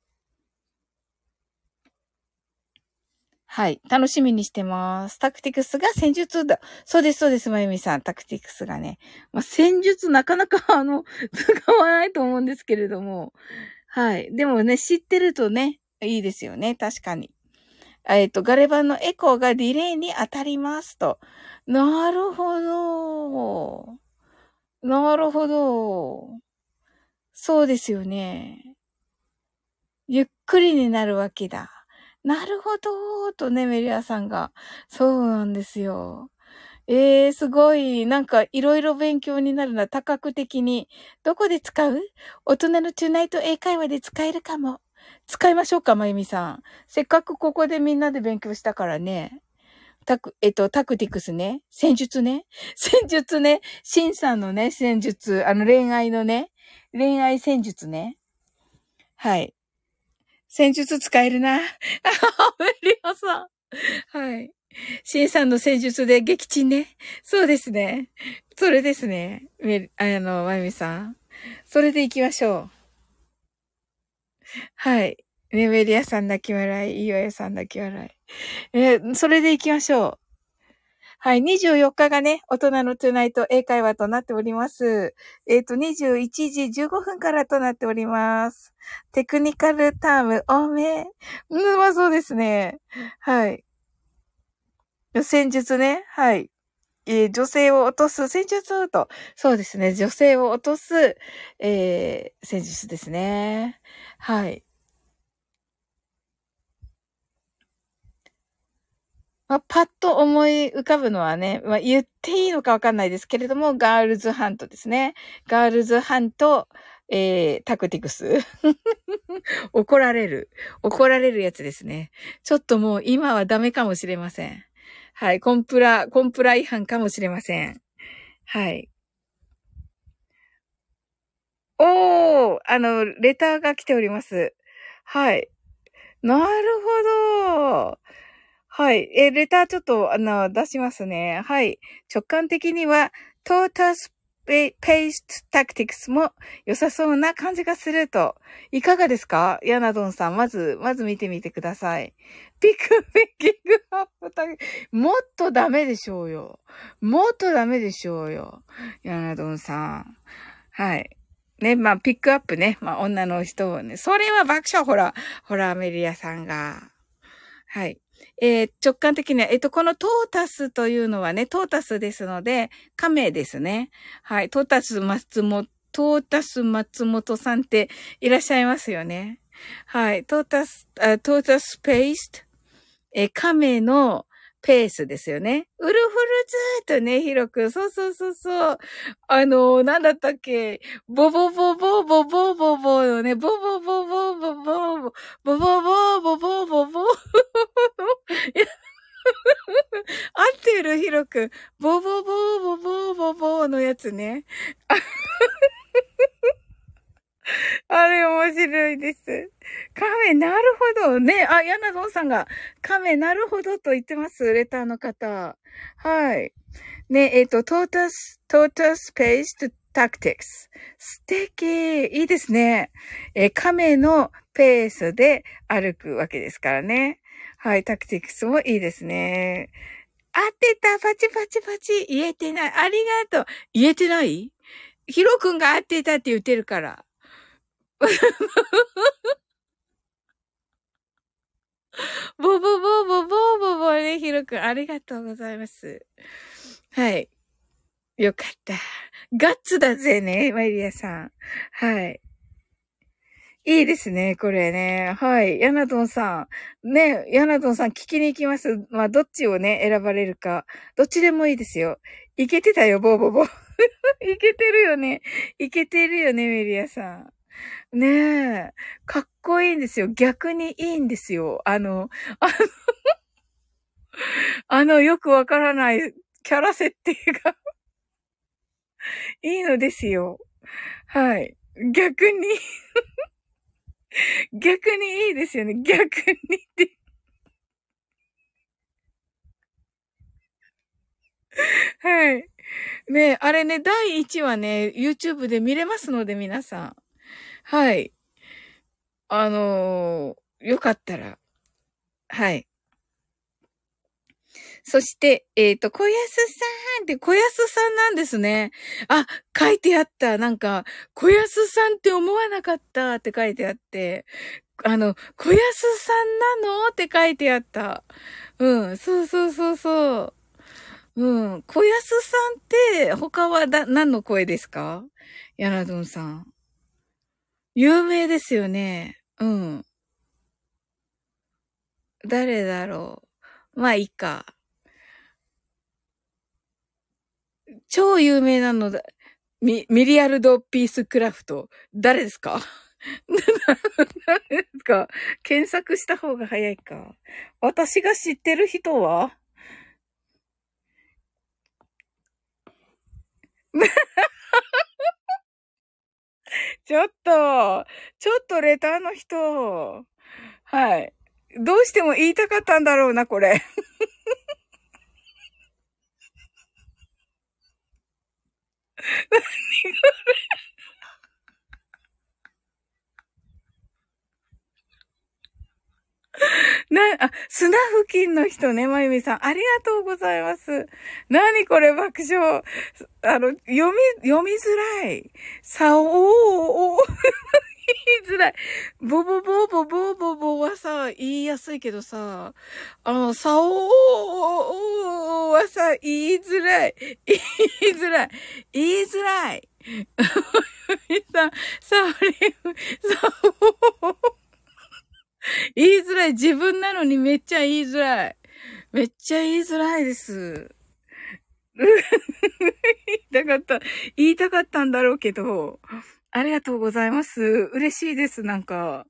C: はい。楽しみにしてます。タクティクスが戦術だ。そうです、まゆみさん。タクティクスがね。戦術なかなか、使わないと思うんですけれども。はい。でもね、知ってるとね、いいですよね。確かに。ガレ版のエコーがディレイに当たりますと。なるほど。なるほど。そうですよね。ゆっくりになるわけだ。なるほど、とね、メリアさんが。そうなんですよ。すごい。なんか、いろいろ勉強になるな。多角的に。どこで使う？大人のトゥナイト英会話で使えるかも。使いましょうか、まゆみさん。せっかくここでみんなで勉強したからね。タクティクスね。戦術ね。戦術ね。シンさんのね、戦術。恋愛のね。恋愛戦術ね。はい。戦術使えるな。メリオさん。はい。シンさんの戦術で撃沈ね。そうですね。それですね。まゆみさん。それで行きましょう。はい。ね、メリアさん泣き笑い。イオヤさん泣き笑い。それで行きましょう。はい。24日がね、大人のトゥナイト英会話となっております。21時15分からとなっております。テクニカルターム多め。そうですね。はい。戦術ね。はい。女性を落とす戦術と。そうですね。女性を落とす、戦術ですね。はい。パッと思い浮かぶのはね、言っていいのかわかんないですけれども、ガールズハントですね。ガールズハント、タクティクス。怒られるやつですね。ちょっともう今はダメかもしれません。はい。コンプラ違反かもしれません。はい。レターが来ております。はい。なるほど。 はい。レターちょっと、出しますね。はい。直感的には、トータスペーストタクティクスも良さそうな感じがすると。いかがですかヤナドンさん。まず見てみてください。ピクピキングアップタク、もっとダメでしょうよ。もっとダメでしょうよ。ヤナドンさん。はい。ね、まあ、ピックアップね。まあ、女の人をね。それは爆笑、ほら、アメリアさんが。はい。直感的には、このトータスというのはね、トータスですので、亀ですね。はい。トータス松本さんっていらっしゃいますよね。はい。トータスペースト、亀のペースですよね。ウルフルズーとね、ヒロくん。そうそうそうそう。なんだったっけ。ボボボボボボボボのね、ボボボボボボボボボボボボボボ合ってるヒロくん。ボボボボボボボのやつね。あれ面白いです。亀、なるほど。ね。あ、ヤナゾンさんが、亀、なるほどと言ってます。レターの方。はい。ね、トータスペーストタクティクス。素敵。いいですね。亀のペースで歩くわけですからね。はい、タクティクスもいいですね。合ってた。パチパチパチ。言えてない。ありがとう。言えてない？ヒロ君が合ってたって言ってるから。ボボボボボボボね、ヒロ君、ありがとうございます。はい。よかった。ガッツだぜね、マリアさん。はい。いいですね、これね。はい。ヤナドンさん。ね、ヤナドンさん聞きに行きます。まあ、どっちをね、選ばれるか。どっちでもいいですよ。いけてたよ、ボーボボ。いけてるよね。いけてるよね、メリアさん。ねえ。かっこいいんですよ。逆にいいんですよ。よくわからないキャラ設定がいいのですよ。はい。逆に逆にいいですよね。逆にって。はい。ね、あれね、第1話ね、YouTube で見れますので、皆さん。はい。よかったら。はい。そして、小安さんって小安さんなんですね。あ、書いてあった。なんか、小安さんって思わなかったって書いてあって、小安さんなのって書いてあった。うん、そうそうそうそう。うん、小安さんって、他は何の声ですか？ヤナドンさん。有名ですよね。うん。誰だろう。まあ、いいか。超有名なのだ。ミリアルド・ピースクラフト。誰ですか？誰ですか？検索した方が早いか。私が知ってる人はちょっとレターの人。はい。どうしても言いたかったんだろうな、これ。砂付近の人ね、まゆみさん。ありがとうございます。何これ爆笑。読みづらい。言いづらい。ボボボボボボボはさ、言いやすいけどさ、はさ、言いづらい。言いづらい。言いづらい。さ、言いづらい。自分なのにめっちゃ言いづらい。めっちゃ言いづらいです。言いたかったんだろうけど、ありがとうございます。嬉しいです、なんか。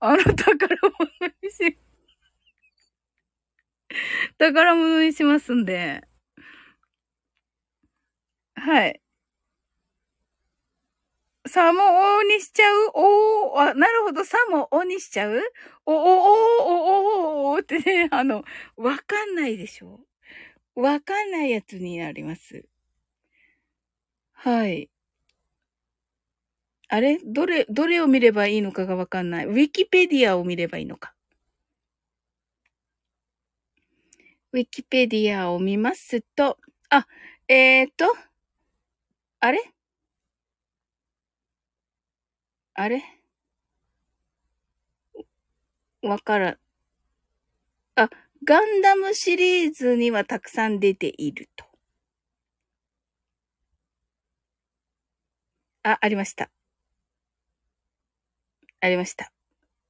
C: 宝物にしますんで。はい。 サもおにしちゃうなるほど、サもおにしちゃうってね、わかんないでしょ？わかんないやつになります。はい。あれどれを見ればいいのかがわかんない。ウィキペディアを見ればいいのか。ウィキペディアを見ますと、あれわからん。ガンダムシリーズにはたくさん出ていると。ありました。ありました。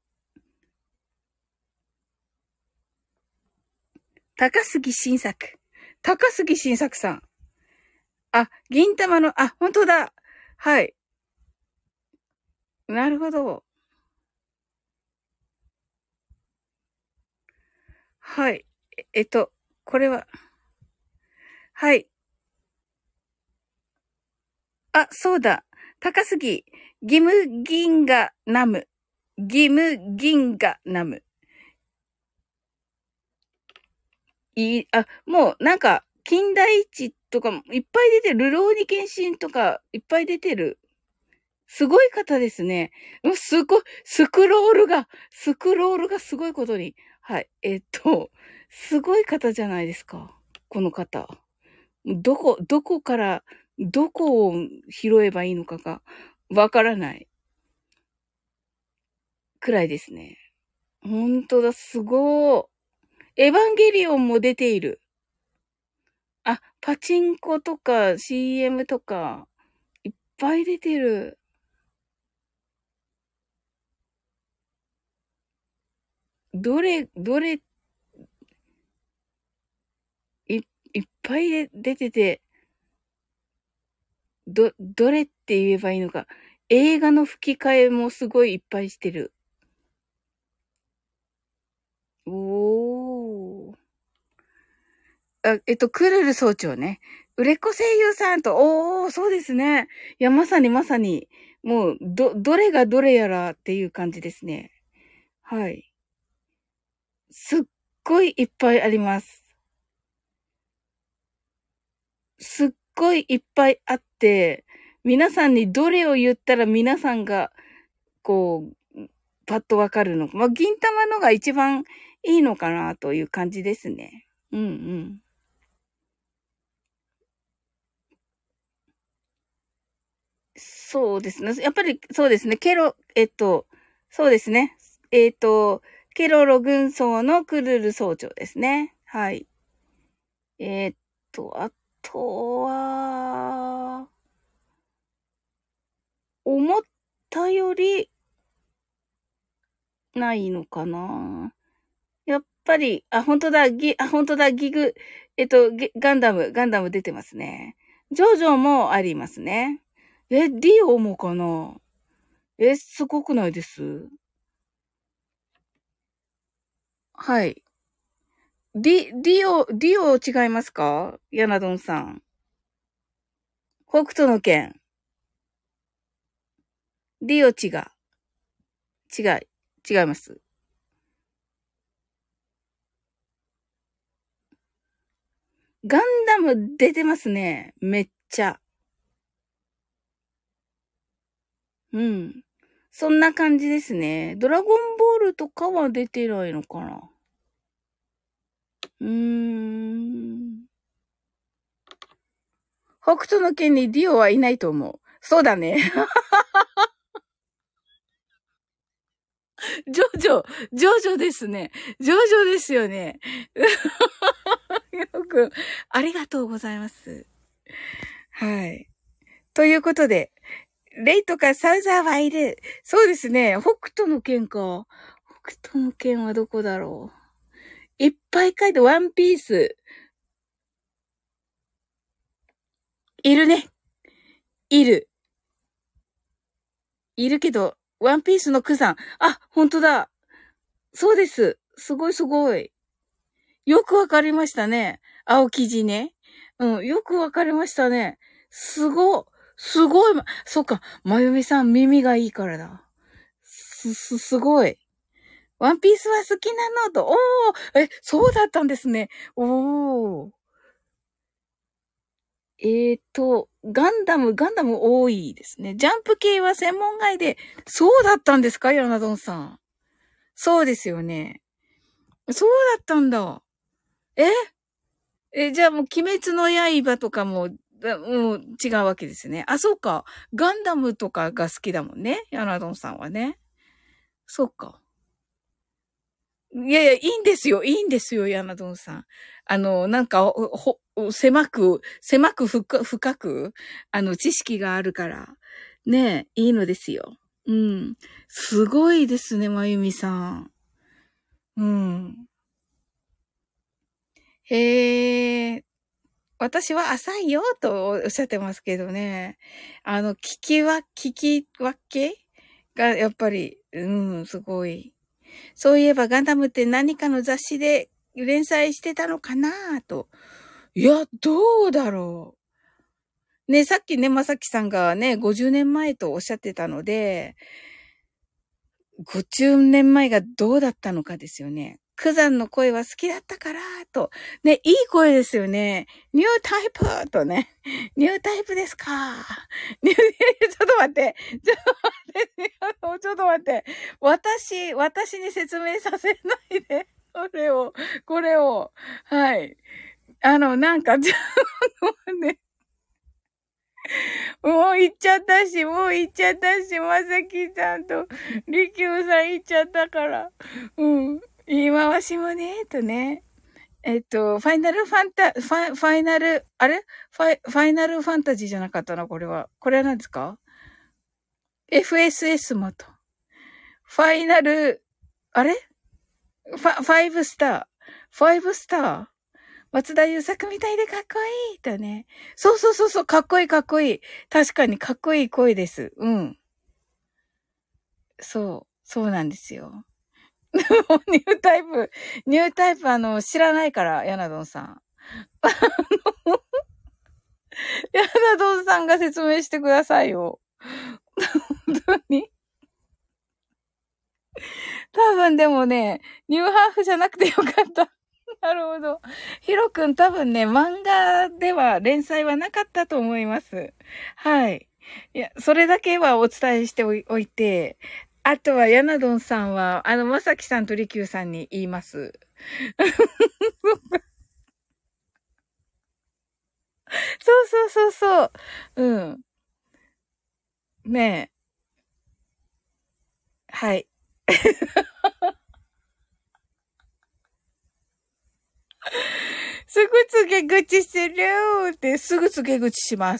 C: 高杉晋作。高杉晋作さん。銀玉の、本当だ。はい。なるほど。はい。これは。はい。そうだ。高杉、ギムギンガナム。ギムギンガナム。もうなんか、金田一とかもいっぱい出てる。ルローニケンシンとかいっぱい出てる。すごい方ですね。すごい、スクロールがすごいことに。はい。すごい方じゃないですか。この方。どこから、どこを拾えばいいのかがわからないくらいですね。ほんとだ、すごー。エヴァンゲリオンも出ている。パチンコとか CM とか、いっぱい出てる。どれ、いっぱい出てて、どれって言えばいいのか。映画の吹き替えもすごいいっぱいしてる。おー。クルル総長ね。売れっ子声優さんと、そうですね。いや、まさに。もう、どれがどれやらっていう感じですね。はい。すっごいいっぱいあります。すっごいいっぱいあって、皆さんにどれを言ったら皆さんが、こう、パッとわかるのか。銀玉のが一番いいのかなという感じですね。うん。そうですね。やっぱり、そうですね。そうですね。ケロロ軍曹のクルル総長ですね。はい。あとは、思ったより、ないのかな。やっぱり、本当だ、ギグ、ガンダム出てますね。ジョジョもありますね。ディオもかな。すごくないです？はい。ディオ違いますか？ヤナドンさん。北斗の剣。ディオ違います。ガンダム出てますね。めっちゃ。うん。そんな感じですね。ドラゴンボールとかは出てないのかな。北斗の剣にディオはいないと思う。そうだね。ジョジョですね。ジョジョですよね。よく、ありがとうございます。はい。ということで、レイとかサウザーはいる。そうですね。北斗の剣か。北斗の剣はどこだろう。いっぱい書いて、ワンピース。いるね。いるけど、ワンピースのクさん。ほんとだ。そうです。すごい。よくわかりましたね。青生地ね。よくわかりましたね。すごすごい、そうか、まゆみさん耳がいいからだ。すごい。ワンピースは好きなのと、そうだったんですね。おー。ガンダム多いですね。ジャンプ系は専門外で、そうだったんですか、ヨナドンさん。そうですよね。そうだったんだ。じゃあもう、鬼滅の刃とかもう違うわけですね。あ、そうか。ガンダムとかが好きだもんね。ヨナドンさんはね。そうか。いやいや、いいんですよ、ヤナドンさん。なんか、狭く深く、知識があるから、ねいいのですよ。うん。すごいですね、まゆみさん。うん。へえ、私は浅いよ、とおっしゃってますけどね。聞き分けが、やっぱり、すごい。そういえばガンダムって何かの雑誌で連載してたのかなと。いや、どうだろう。ね、さっきね、まさきさんがね、50年前とおっしゃってたので、50年前がどうだったのかですよね。クザンの声は好きだったから、と。ね、いい声ですよね。ニュータイプとね。ニュータイプですか。ちょっと待って。ちょっと待って。私に説明させないで。これを。はい。なんか、ね、もう行っちゃったし、まさきさんと、りきゅうさん行っちゃったから。言い回しもね、ね。ファイナルファンタジーじゃなかったな、これは。これは何ですか？ FSS もと。ファイナル、ファイブスター。松田優作みたいでかっこいいとね。そう、かっこいい。確かにかっこいい声です。うん。そうなんですよ。ニュータイプ、知らないから、ヤナドンさん。ヤナドンさんが説明してくださいよ。本当に。多分でもね、ニューハーフじゃなくてよかった。なるほど。ヒロくん多分ね、漫画では連載はなかったと思います。はい。いや、それだけはお伝えしておいて、あとはヤナドンさんは、まさきさんとリキューさんに言います。そう。うん。ねえ。はい。すぐ告げ口するってすぐ告げ口します。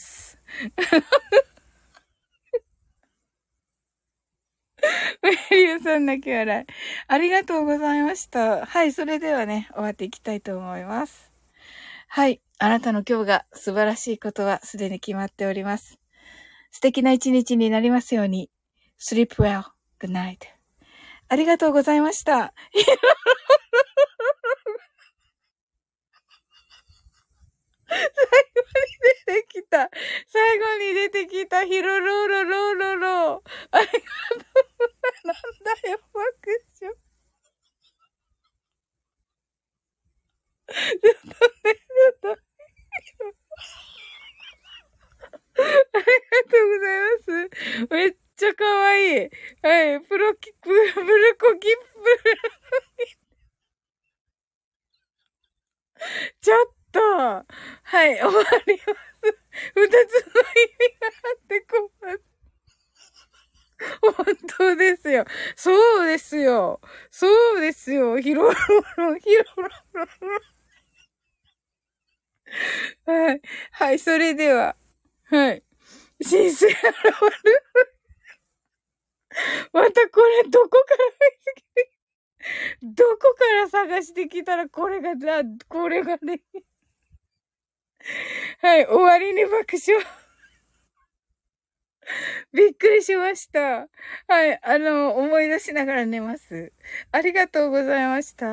C: メリューさん泣き笑い。ありがとうございました。はい、それではね、終わっていきたいと思います。はい、あなたの今日が素晴らしいことはすでに決まっております。素敵な一日になりますように。Sleep well. Good night. ありがとうございました。最後に出てきたヒロロロロロロ。ありがとう。なんだよ、爆笑。ちょっと。ありがとうございます。めっちゃ可愛い。はい、ブルコキップ。ちょっと。はい、終わります。二つの意味があって困る。本当ですよ。そうですよ。ヒロロロ。はい。はい、それでは。はい。新生現る。またこれどこから探してきたらこれがね。はい、終わりに爆笑。びっくりしました。はい、思い出しながら寝ます。ありがとうございました。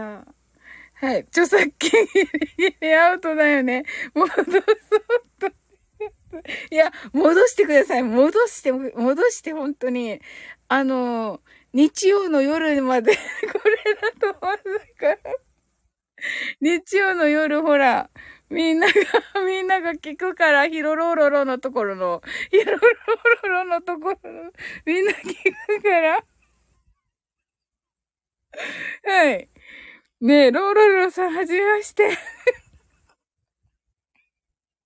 C: はい、著作権アウトだよね。戻そうと。 いや、戻してください。戻して、本当に。日曜の夜まで、これだとまずいから。日曜の夜、ほら、みんなが聞くから、ヒロロロロのところの、みんな聞くから。はい。ねえ、ローロロさん、はじめまして。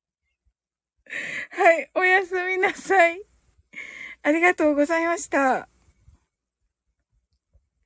C: はい、おやすみなさい。ありがとうございました。